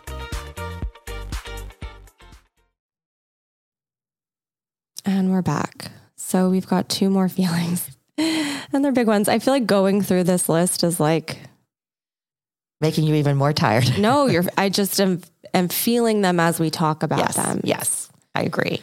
And we're back. So we've got 2 more feelings, and they're big ones. I feel like going through this list is like making you even more tired. No, I just am feeling them as we talk about them. Yes, I agree.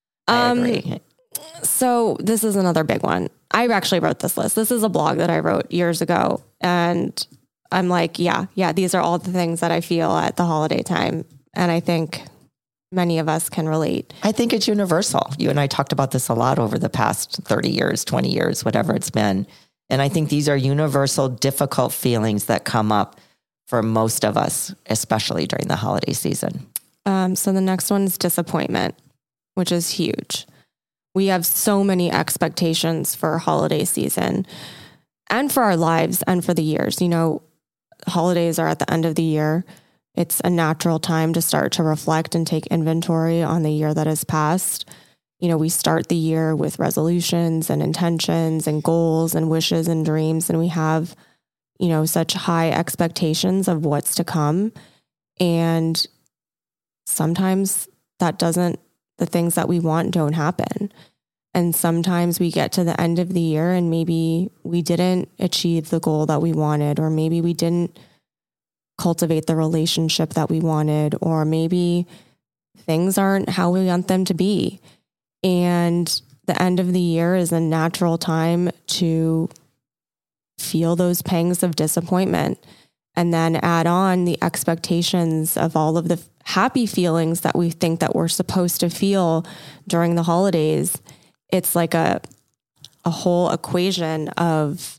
So this is another big one. I actually wrote this list. This is a blog that I wrote years ago, and I'm like, yeah, these are all the things that I feel at the holiday time. And I think many of us can relate. I think it's universal. You and I talked about this a lot over the past 30 years, 20 years, whatever it's been. And I think these are universal, difficult feelings that come up for most of us, especially during the holiday season. So the next one is disappointment, which is huge. We have so many expectations for holiday season and for our lives and for the years. You know, holidays are at the end of the year. It's a natural time to start to reflect and take inventory on the year that has passed. You know, we start the year with resolutions and intentions and goals and wishes and dreams, and we have, you know, such high expectations of what's to come. And sometimes the things that we want don't happen. And sometimes we get to the end of the year and maybe we didn't achieve the goal that we wanted, or maybe we didn't cultivate the relationship that we wanted, or maybe things aren't how we want them to be. And the end of the year is a natural time to feel those pangs of disappointment, and then add on the expectations of all of the happy feelings that we think that we're supposed to feel during the holidays. It's like a whole equation of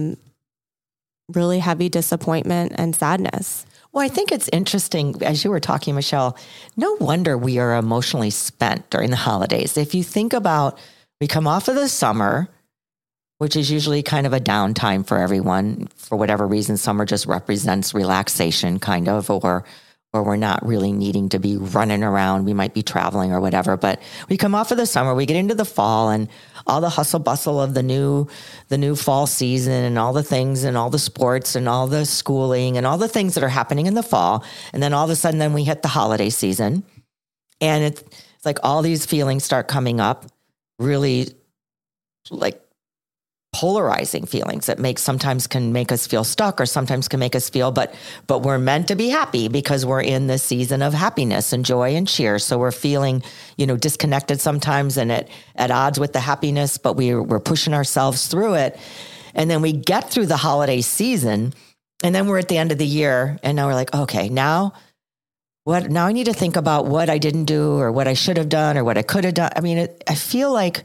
really heavy disappointment and sadness. Well, I think it's interesting, as you were talking, Michelle, no wonder we are emotionally spent during the holidays. If you think about, we come off of the summer, which is usually kind of a downtime for everyone. For whatever reason, summer just represents relaxation kind of, or we're not really needing to be running around. We might be traveling or whatever, but we come off of the summer, we get into the fall and all the hustle bustle of the new fall season and all the things and all the sports and all the schooling and all the things that are happening in the fall. And then all of a sudden, then we hit the holiday season, and it's like all these feelings start coming up, really like polarizing feelings that sometimes can make us feel stuck, or sometimes can make us feel, but we're meant to be happy because we're in this season of happiness and joy and cheer. So we're feeling, disconnected sometimes and at odds with the happiness, but we're pushing ourselves through it. And then we get through the holiday season, and then we're at the end of the year, and now we're like, okay, now I need to think about what I didn't do, or what I should have done, or what I could have done. I mean, I feel like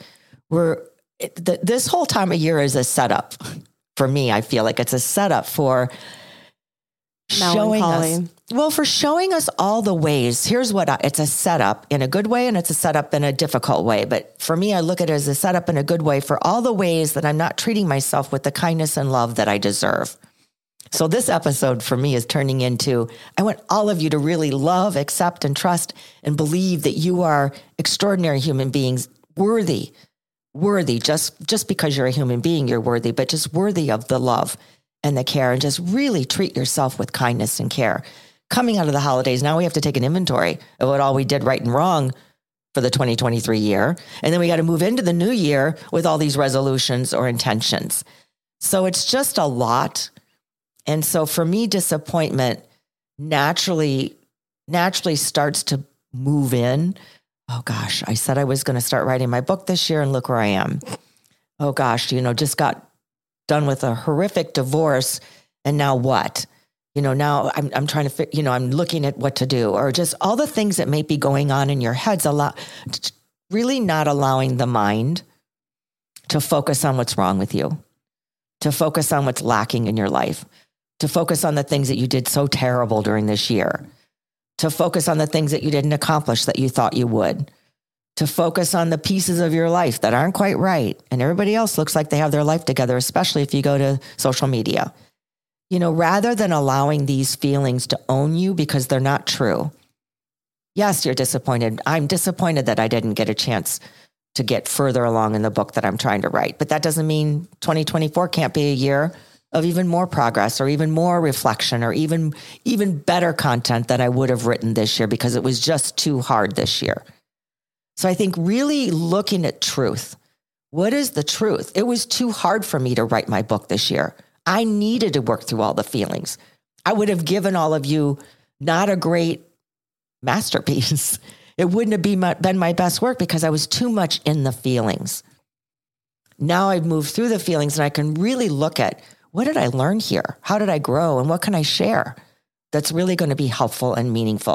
this whole time of year is a setup for me. I feel like it's a setup for showing us all the ways. Here's it's a setup in a good way, and it's a setup in a difficult way. But for me, I look at it as a setup in a good way for all the ways that I'm not treating myself with the kindness and love that I deserve. So this episode for me is turning into, I want all of you to really love, accept, and trust and believe that you are extraordinary human beings, worthy, just because you're a human being, you're worthy, but just worthy of the love and the care, and just really treat yourself with kindness and care. Coming out of the holidays, now we have to take an inventory of what all we did right and wrong for the 2023 year. And then we got to move into the new year with all these resolutions or intentions. So it's just a lot. And so for me, disappointment naturally starts to move in. Oh gosh, I said I was going to start writing my book this year, and look where I am. Oh gosh, just got done with a horrific divorce, and now what? Now I'm trying to I'm looking at what to do, or just all the things that may be going on in your heads, really not allowing the mind to focus on what's wrong with you, to focus on what's lacking in your life, to focus on the things that you did so terrible during this year, to focus on the things that you didn't accomplish that you thought you would, to focus on the pieces of your life that aren't quite right. And everybody else looks like they have their life together, especially if you go to social media. Rather than allowing these feelings to own you because they're not true. Yes, you're disappointed. I'm disappointed that I didn't get a chance to get further along in the book that I'm trying to write. But that doesn't mean 2024 can't be a year of even more progress, or even more reflection, or even better content that I would have written this year because it was just too hard this year. So I think really looking at truth. What is the truth? It was too hard for me to write my book this year. I needed to work through all the feelings. I would have given all of you not a great masterpiece. It wouldn't have been my best work because I was too much in the feelings. Now I've moved through the feelings, and I can really look at, what did I learn here? How did I grow? And what can I share that's really going to be helpful and meaningful?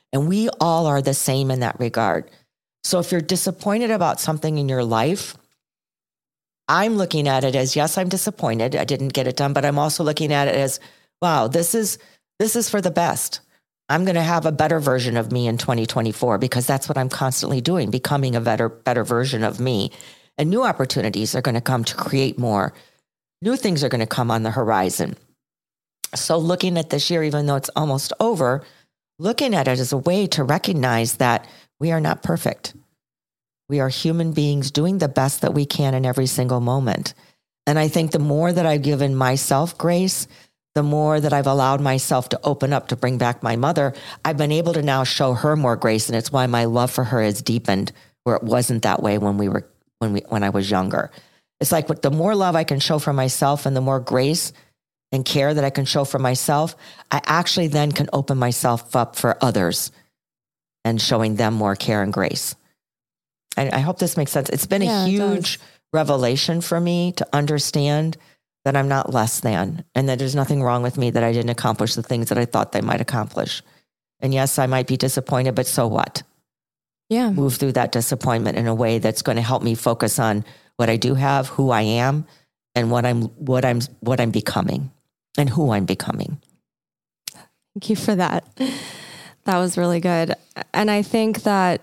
And we all are the same in that regard. So if you're disappointed about something in your life, I'm looking at it as, yes, I'm disappointed. I didn't get it done, but I'm also looking at it as, wow, this is for the best. I'm going to have a better version of me in 2024 because that's what I'm constantly doing, becoming a better version of me. And new opportunities are going to come to create more. New things are going to come on the horizon. So looking at this year, even though it's almost over, looking at it as a way to recognize that we are not perfect. We are human beings doing the best that we can in every single moment. And I think the more that I've given myself grace, the more that I've allowed myself to open up to bring back my mother, I've been able to now show her more grace. And it's why my love for her has deepened, where it wasn't that way when I was younger. It's like the more love I can show for myself and the more grace and care that I can show for myself, I actually then can open myself up for others and showing them more care and grace. I hope this makes sense. It's been a huge revelation for me to understand that I'm not less than and that there's nothing wrong with me, that I didn't accomplish the things that I thought they might accomplish. And yes, I might be disappointed, but so what? Yeah. Move through that disappointment in a way that's going to help me focus on what I do have, who I am, and what I'm becoming and who I'm becoming. Thank you for that. That was really good. And I think that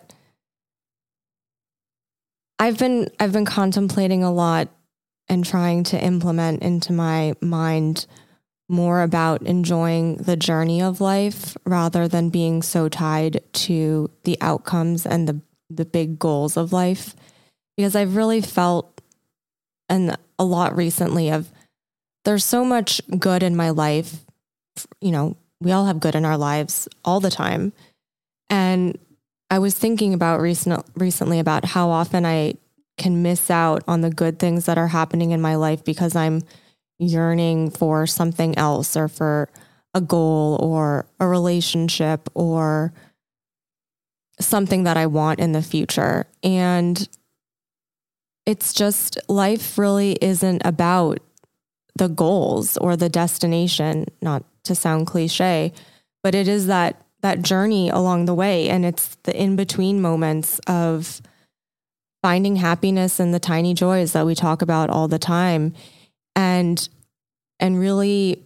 I've been contemplating a lot and trying to implement into my mind more about enjoying the journey of life rather than being so tied to the outcomes and the big goals of life. Because I've really felt, and a lot recently, of there's so much good in my life. You know, we all have good in our lives all the time. And I was thinking about recently about how often I can miss out on the good things that are happening in my life because I'm yearning for something else, or for a goal or a relationship or something that I want in the future. And it's just, life really isn't about the goals or the destination, not to sound cliche, but it is that journey along the way. And it's the in-between moments of finding happiness in the tiny joys that we talk about all the time, and really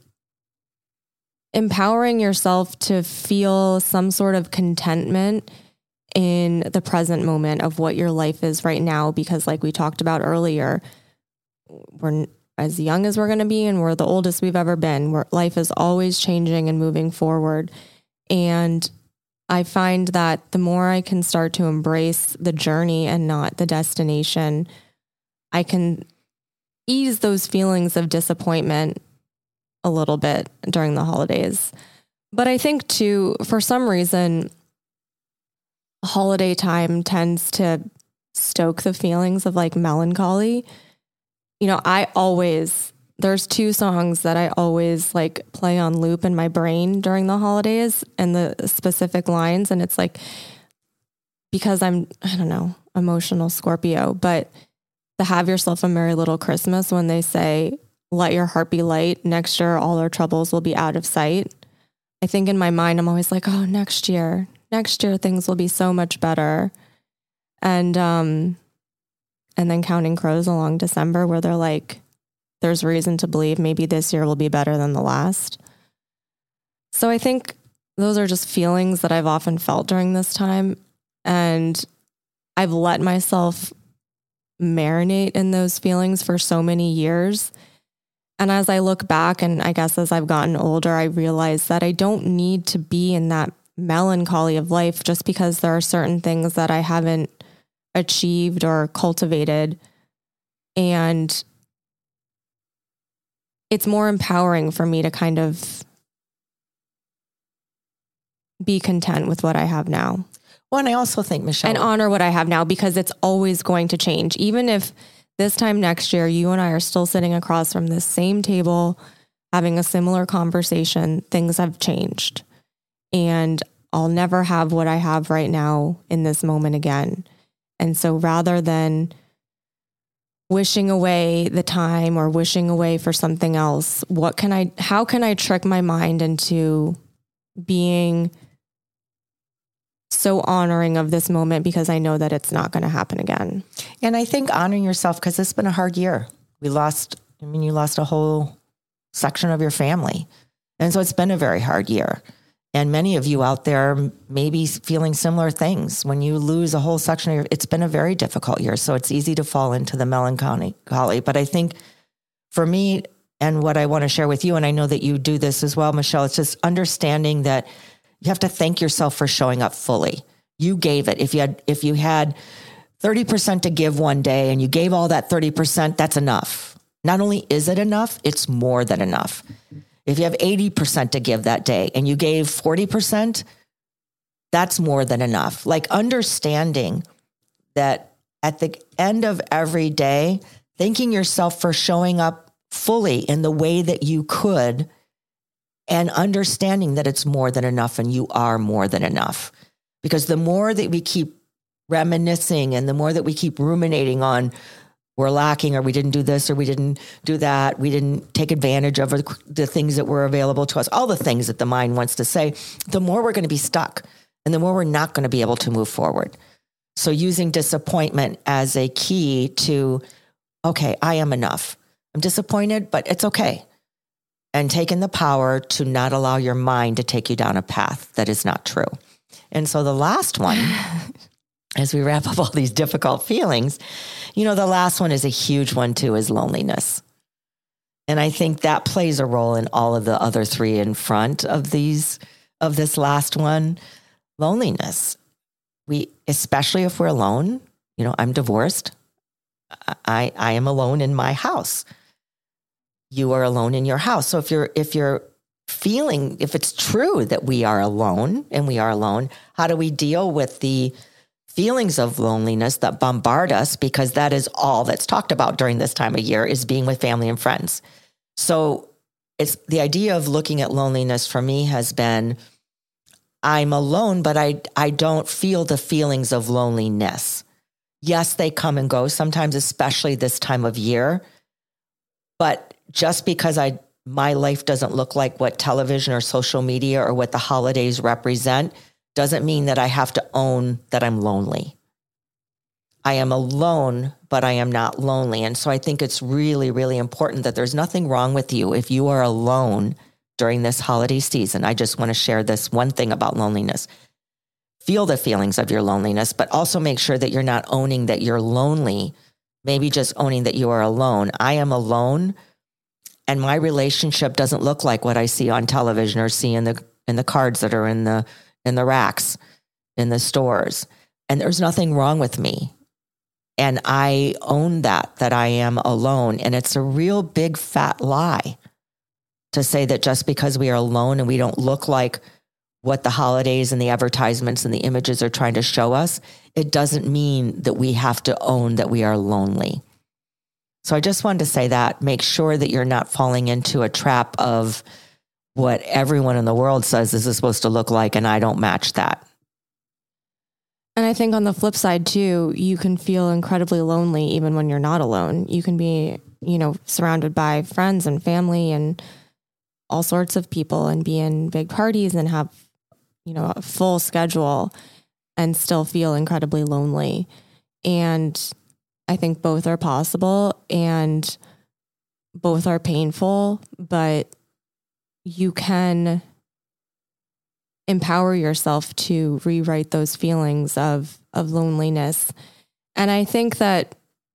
empowering yourself to feel some sort of contentment in the present moment of what your life is right now. Because like we talked about earlier, we're as young as we're going to be, and we're the oldest we've ever been. Life is always changing and moving forward. And I find that the more I can start to embrace the journey and not the destination, I can ease those feelings of disappointment a little bit during the holidays. But I think too, for some reason, holiday time tends to stoke the feelings of like melancholy. You know, there's two songs that I always like play on loop in my brain during the holidays, and the specific lines. And it's like, because I don't know, emotional Scorpio, but the Have Yourself a Merry Little Christmas, when they say, let your heart be light, next year all our troubles will be out of sight. I think in my mind, I'm always like, oh, next year things will be so much better. And then Counting Crows along December, where they're like, there's reason to believe maybe this year will be better than the last. So I think those are just feelings that I've often felt during this time. And I've let myself marinate in those feelings for so many years. And as I look back, and I guess as I've gotten older, I realize that I don't need to be in that melancholy of life just because there are certain things that I haven't achieved or cultivated. And it's more empowering for me to kind of be content with what I have now. Well, and I also think, Michelle, and honor what I have now, because it's always going to change. Even if this time next year, you and I are still sitting across from this same table, having a similar conversation, things have changed. And I'll never have what I have right now in this moment again. And so rather than wishing away the time or wishing away for something else, how can I trick my mind into being so honoring of this moment because I know that it's not going to happen again. And I think honoring yourself, because it's been a hard year. You lost a whole section of your family. And so it's been a very hard year. And many of you out there may be feeling similar things. When you lose a whole section of it's been a very difficult year. So it's easy to fall into the melancholy. But I think for me, and what I want to share with you, and I know that you do this as well, Michelle, it's just understanding that you have to thank yourself for showing up fully. You gave it. If you had 30% to give one day and you gave all that 30%, that's enough. Not only is it enough, it's more than enough. If you have 80% to give that day and you gave 40%, that's more than enough. Like understanding that at the end of every day, thanking yourself for showing up fully in the way that you could, and understanding that it's more than enough and you are more than enough. Because the more that we keep reminiscing and the more that we keep ruminating on we're lacking, or we didn't do this, or we didn't do that, we didn't take advantage of the things that were available to us, all the things that the mind wants to say, the more we're going to be stuck and the more we're not going to be able to move forward. So using disappointment as a key to, okay, I am enough. I'm disappointed, but it's okay. And taking the power to not allow your mind to take you down a path that is not true. And so the last one, as we wrap up all these difficult feelings, the last one is a huge one too, is loneliness. And I think that plays a role in all of the other three in front of this last one, loneliness. Especially if we're alone, I'm divorced. I am alone in my house. You are alone in your house. So if you're feeling, if it's true that we are alone and we are alone, how do we deal with the feelings of loneliness that bombard us? Because that is all that's talked about during this time of year, is being with family and friends. So it's the idea of looking at loneliness for me has been, I'm alone, but I don't feel the feelings of loneliness. Yes, they come and go sometimes, especially this time of year. But just because my life doesn't look like what television or social media or what the holidays represent doesn't mean that I have to own that I'm lonely. I am alone, but I am not lonely. And so I think it's really, really important that there's nothing wrong with you if you are alone during this holiday season. I just want to share this one thing about loneliness. Feel the feelings of your loneliness, but also make sure that you're not owning that you're lonely, maybe just owning that you are alone. I am alone, and my relationship doesn't look like what I see on television or see in the cards that are in the racks, in the stores. And there's nothing wrong with me. And I own that I am alone. And it's a real big fat lie to say that just because we are alone and we don't look like what the holidays and the advertisements and the images are trying to show us, it doesn't mean that we have to own that we are lonely. So I just wanted to say that, make sure that you're not falling into a trap of what everyone in the world says this is supposed to look like, and I don't match that. And I think on the flip side too, you can feel incredibly lonely even when you're not alone. You can be, surrounded by friends and family and all sorts of people and be in big parties and have, a full schedule and still feel incredibly lonely. And I think both are possible and both are painful, but you can empower yourself to rewrite those feelings of loneliness. And I think that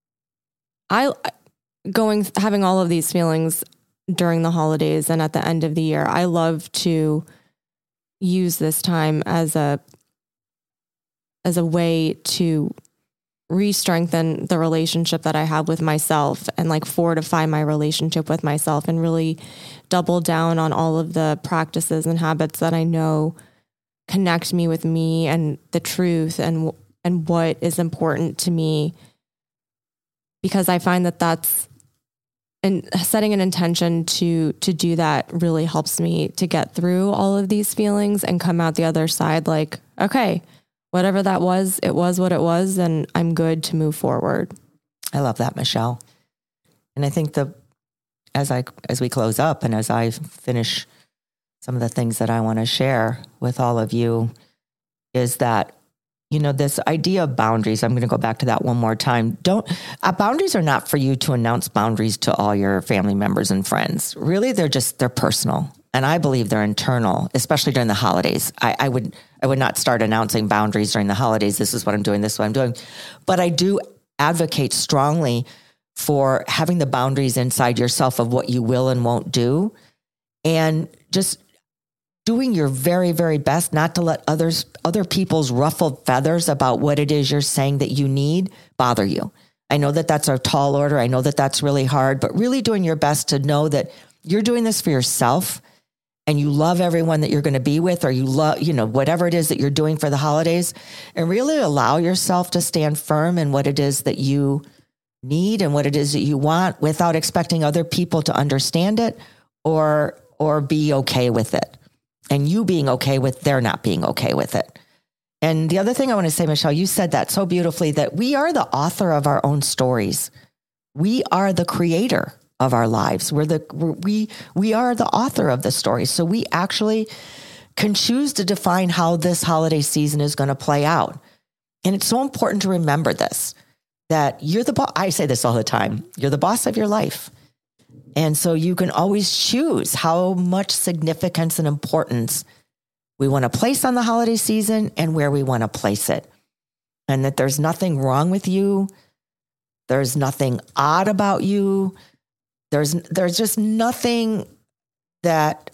having all of these feelings during the holidays and at the end of the year, I love to use this time as a way to re-strengthen the relationship that I have with myself and fortify my relationship with myself and really double down on all of the practices and habits that I know connect me with me and the truth and what is important to me. Because I find that's, and setting an intention to do that really helps me to get through all of these feelings and come out the other side like, okay, whatever that was, it was what it was, and I'm good to move forward. I love that, Michelle. And I think as we close up and as I finish some of the things that I want to share with all of you, is that, this idea of boundaries, I'm going to go back to that one more time. Boundaries are not for you to announce boundaries to all your family members and friends. Really, they're personal. And I believe they're internal, especially during the holidays. I would not start announcing boundaries during the holidays. This is what I'm doing. This is what I'm doing. But I do advocate strongly for having the boundaries inside yourself of what you will and won't do. And just doing your very, very best not to let other people's ruffled feathers about what it is you're saying that you need bother you. I know that that's a tall order. I know that that's really hard, but really doing your best to know that you're doing this for yourself and you love everyone that you're going to be with, or you love, whatever it is that you're doing for the holidays, and really allow yourself to stand firm in what it is that you need and what it is that you want without expecting other people to understand it or be okay with it. And you being okay with their not being okay with it. And the other thing I want to say, Michelle, you said that so beautifully, that we are the author of our own stories. We are the creator of our lives. We are the author of the story. So we actually can choose to define how this holiday season is going to play out. And it's so important to remember this, that you're the boss. I say this all the time. You're the boss of your life. And so you can always choose how much significance and importance we want to place on the holiday season and where we want to place it. And that there's nothing wrong with you. There's nothing odd about you. There's just nothing that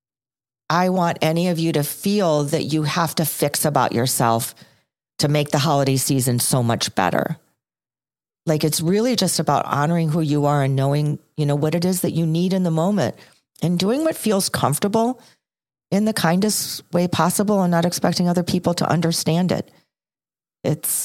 I want any of you to feel that you have to fix about yourself to make the holiday season so much better. Like, it's really just about honoring who you are and knowing, what it is that you need in the moment and doing what feels comfortable in the kindest way possible and not expecting other people to understand it. It's,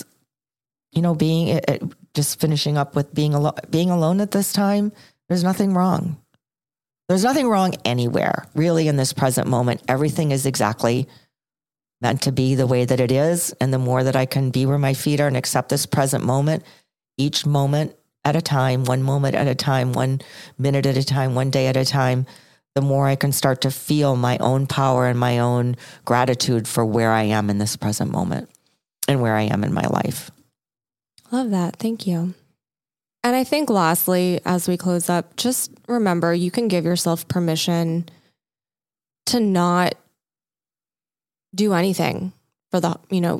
just finishing up with being alone at this time. There's nothing wrong. There's nothing wrong anywhere, really, in this present moment. Everything is exactly meant to be the way that it is. And the more that I can be where my feet are and accept this present moment, each moment at a time, 1 moment at a time, 1 minute at a time, 1 day at a time, the more I can start to feel my own power and my own gratitude for where I am in this present moment and where I am in my life. Love that. Thank you. And I think lastly, as we close up, just remember, you can give yourself permission to not do anything for the,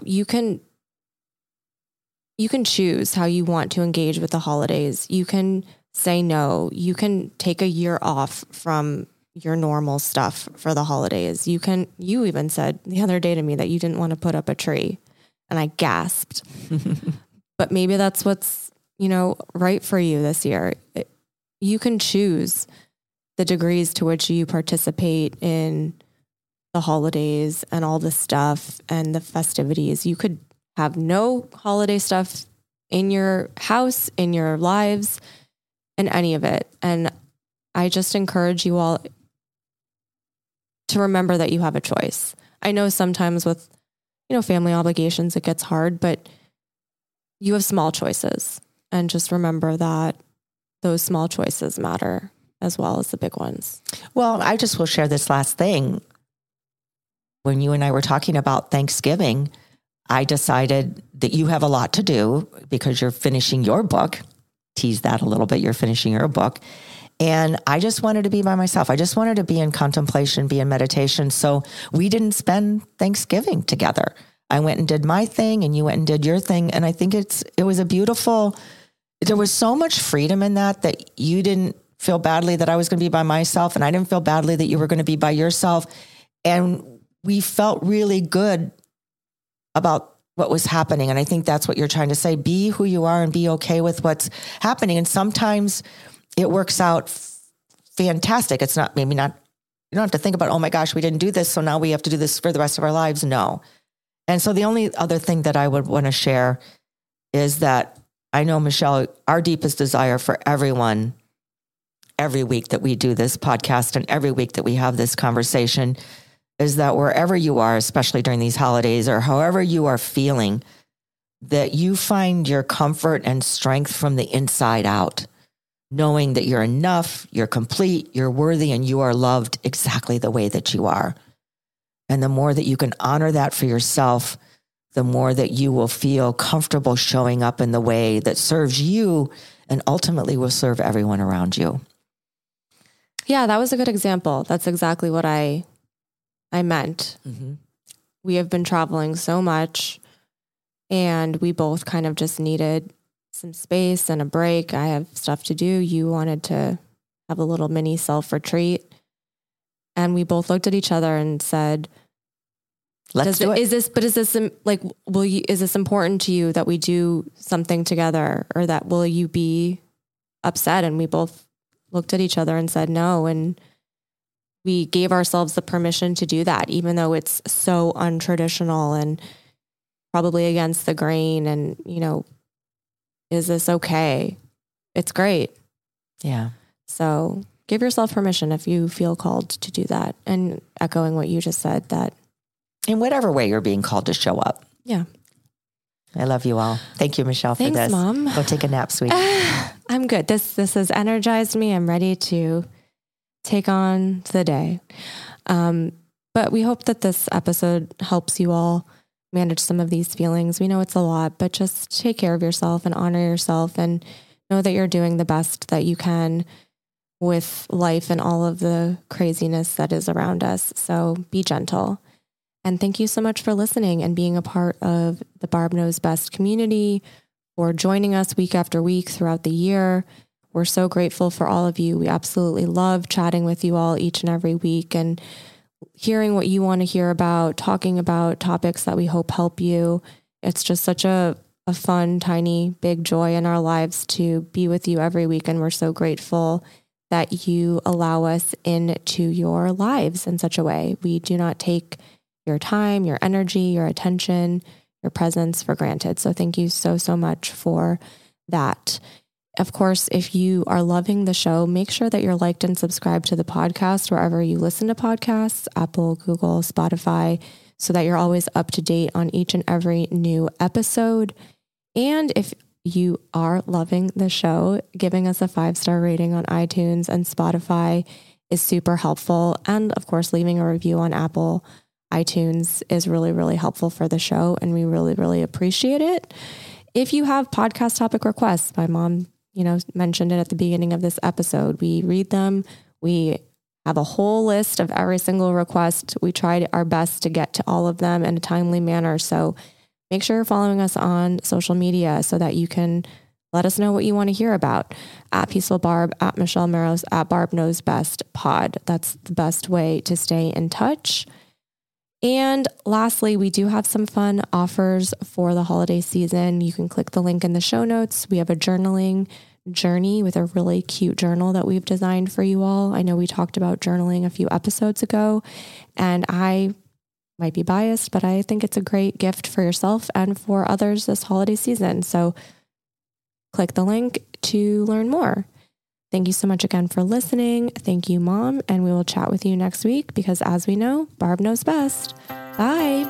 you can choose how you want to engage with the holidays. You can say no. You can take a year off from your normal stuff for the holidays. You even said the other day to me that you didn't want to put up a tree, and I gasped. But maybe that's what's, right for you this year. You can choose the degrees to which you participate in the holidays and all the stuff and the festivities. You could have no holiday stuff in your house, in your lives, in any of it. And I just encourage you all to remember that you have a choice. I know sometimes with, family obligations, it gets hard, but you have small choices. And just remember that those small choices matter as well as the big ones. Well, I just will share this last thing. When you and I were talking about Thanksgiving, I decided that you have a lot to do because you're finishing your book. Tease that a little bit. You're finishing your book. And I just wanted to be by myself. I just wanted to be in contemplation, be in meditation. So we didn't spend Thanksgiving together. I went and did my thing and you went and did your thing. And I think it was there was so much freedom in that you didn't feel badly that I was going to be by myself. And I didn't feel badly that you were going to be by yourself. And we felt really good about what was happening. And I think that's what you're trying to say. Be who you are and be okay with what's happening. And sometimes it works out fantastic. It's not, you don't have to think about, oh my gosh, we didn't do this, so now we have to do this for the rest of our lives. No. And so the only other thing that I would want to share is that I know, Michelle, our deepest desire for everyone, every week that we do this podcast and every week that we have this conversation, is that wherever you are, especially during these holidays or however you are feeling, that you find your comfort and strength from the inside out, knowing that you're enough, you're complete, you're worthy, and you are loved exactly the way that you are. And the more that you can honor that for yourself, the more that you will feel comfortable showing up in the way that serves you and ultimately will serve everyone around you. Yeah, that was a good example. That's exactly what I meant. Mm-hmm. We have been traveling so much and we both kind of just needed some space and a break. I have stuff to do. You wanted to have a little mini self-retreat. And we both looked at each other and said, let's do it. Is this important to you that we do something together, or that will you be upset? And we both looked at each other and said no. And we gave ourselves the permission to do that, even though it's so untraditional and probably against the grain. And, is this okay? It's great. Yeah. So give yourself permission if you feel called to do that. And echoing what you just said, that in whatever way you're being called to show up. Yeah. I love you all. Thank you, Michelle, for this. Thanks, Mom. Go take a nap, sweetie. I'm good. This has energized me. I'm ready to take on the day. But we hope that this episode helps you all manage some of these feelings. We know it's a lot, but just take care of yourself and honor yourself and know that you're doing the best that you can with life and all of the craziness that is around us. So be gentle. And thank you so much for listening and being a part of the Barb Knows Best community, for joining us week after week throughout the year. We're so grateful for all of you. We absolutely love chatting with you all each and every week and hearing what you want to hear about, talking about topics that we hope help you. It's just such a fun, tiny, big joy in our lives to be with you every week. And we're so grateful that you allow us into your lives in such a way. We do not take your time, your energy, your attention, your presence for granted. So thank you so, so much for that. Of course, if you are loving the show, make sure that you're liked and subscribed to the podcast wherever you listen to podcasts, Apple, Google, Spotify, so that you're always up to date on each and every new episode. And if you are loving the show, giving us a 5-star rating on iTunes and Spotify is super helpful. And of course, leaving a review on Apple iTunes is really, really helpful for the show. And we really, really appreciate it. If you have podcast topic requests, my mom, mentioned it at the beginning of this episode. We read them. We have a whole list of every single request. We tried our best to get to all of them in a timely manner. So make sure you're following us on social media so that you can let us know what you want to hear about. At Peaceful Barb, at Michelle Maros, at Barb Knows Best Pod. That's the best way to stay in touch. And lastly, we do have some fun offers for the holiday season. You can click the link in the show notes. We have a journaling journey with a really cute journal that we've designed for you all. I know we talked about journaling a few episodes ago, and I might be biased, but I think it's a great gift for yourself and for others this holiday season. So click the link to learn more. Thank you so much again for listening. Thank you, Mom. And we will chat with you next week because, as we know, Barb knows best. Bye.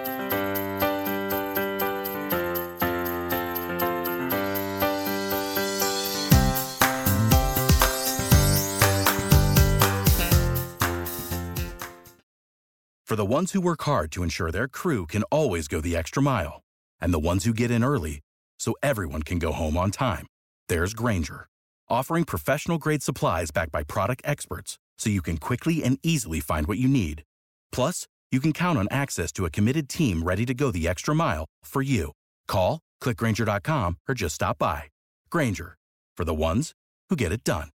For the ones who work hard to ensure their crew can always go the extra mile, and the ones who get in early so everyone can go home on time, there's Grainger, offering professional-grade supplies backed by product experts so you can quickly and easily find what you need. Plus, you can count on access to a committed team ready to go the extra mile for you. Call, click Grainger.com, or just stop by. Grainger, for the ones who get it done.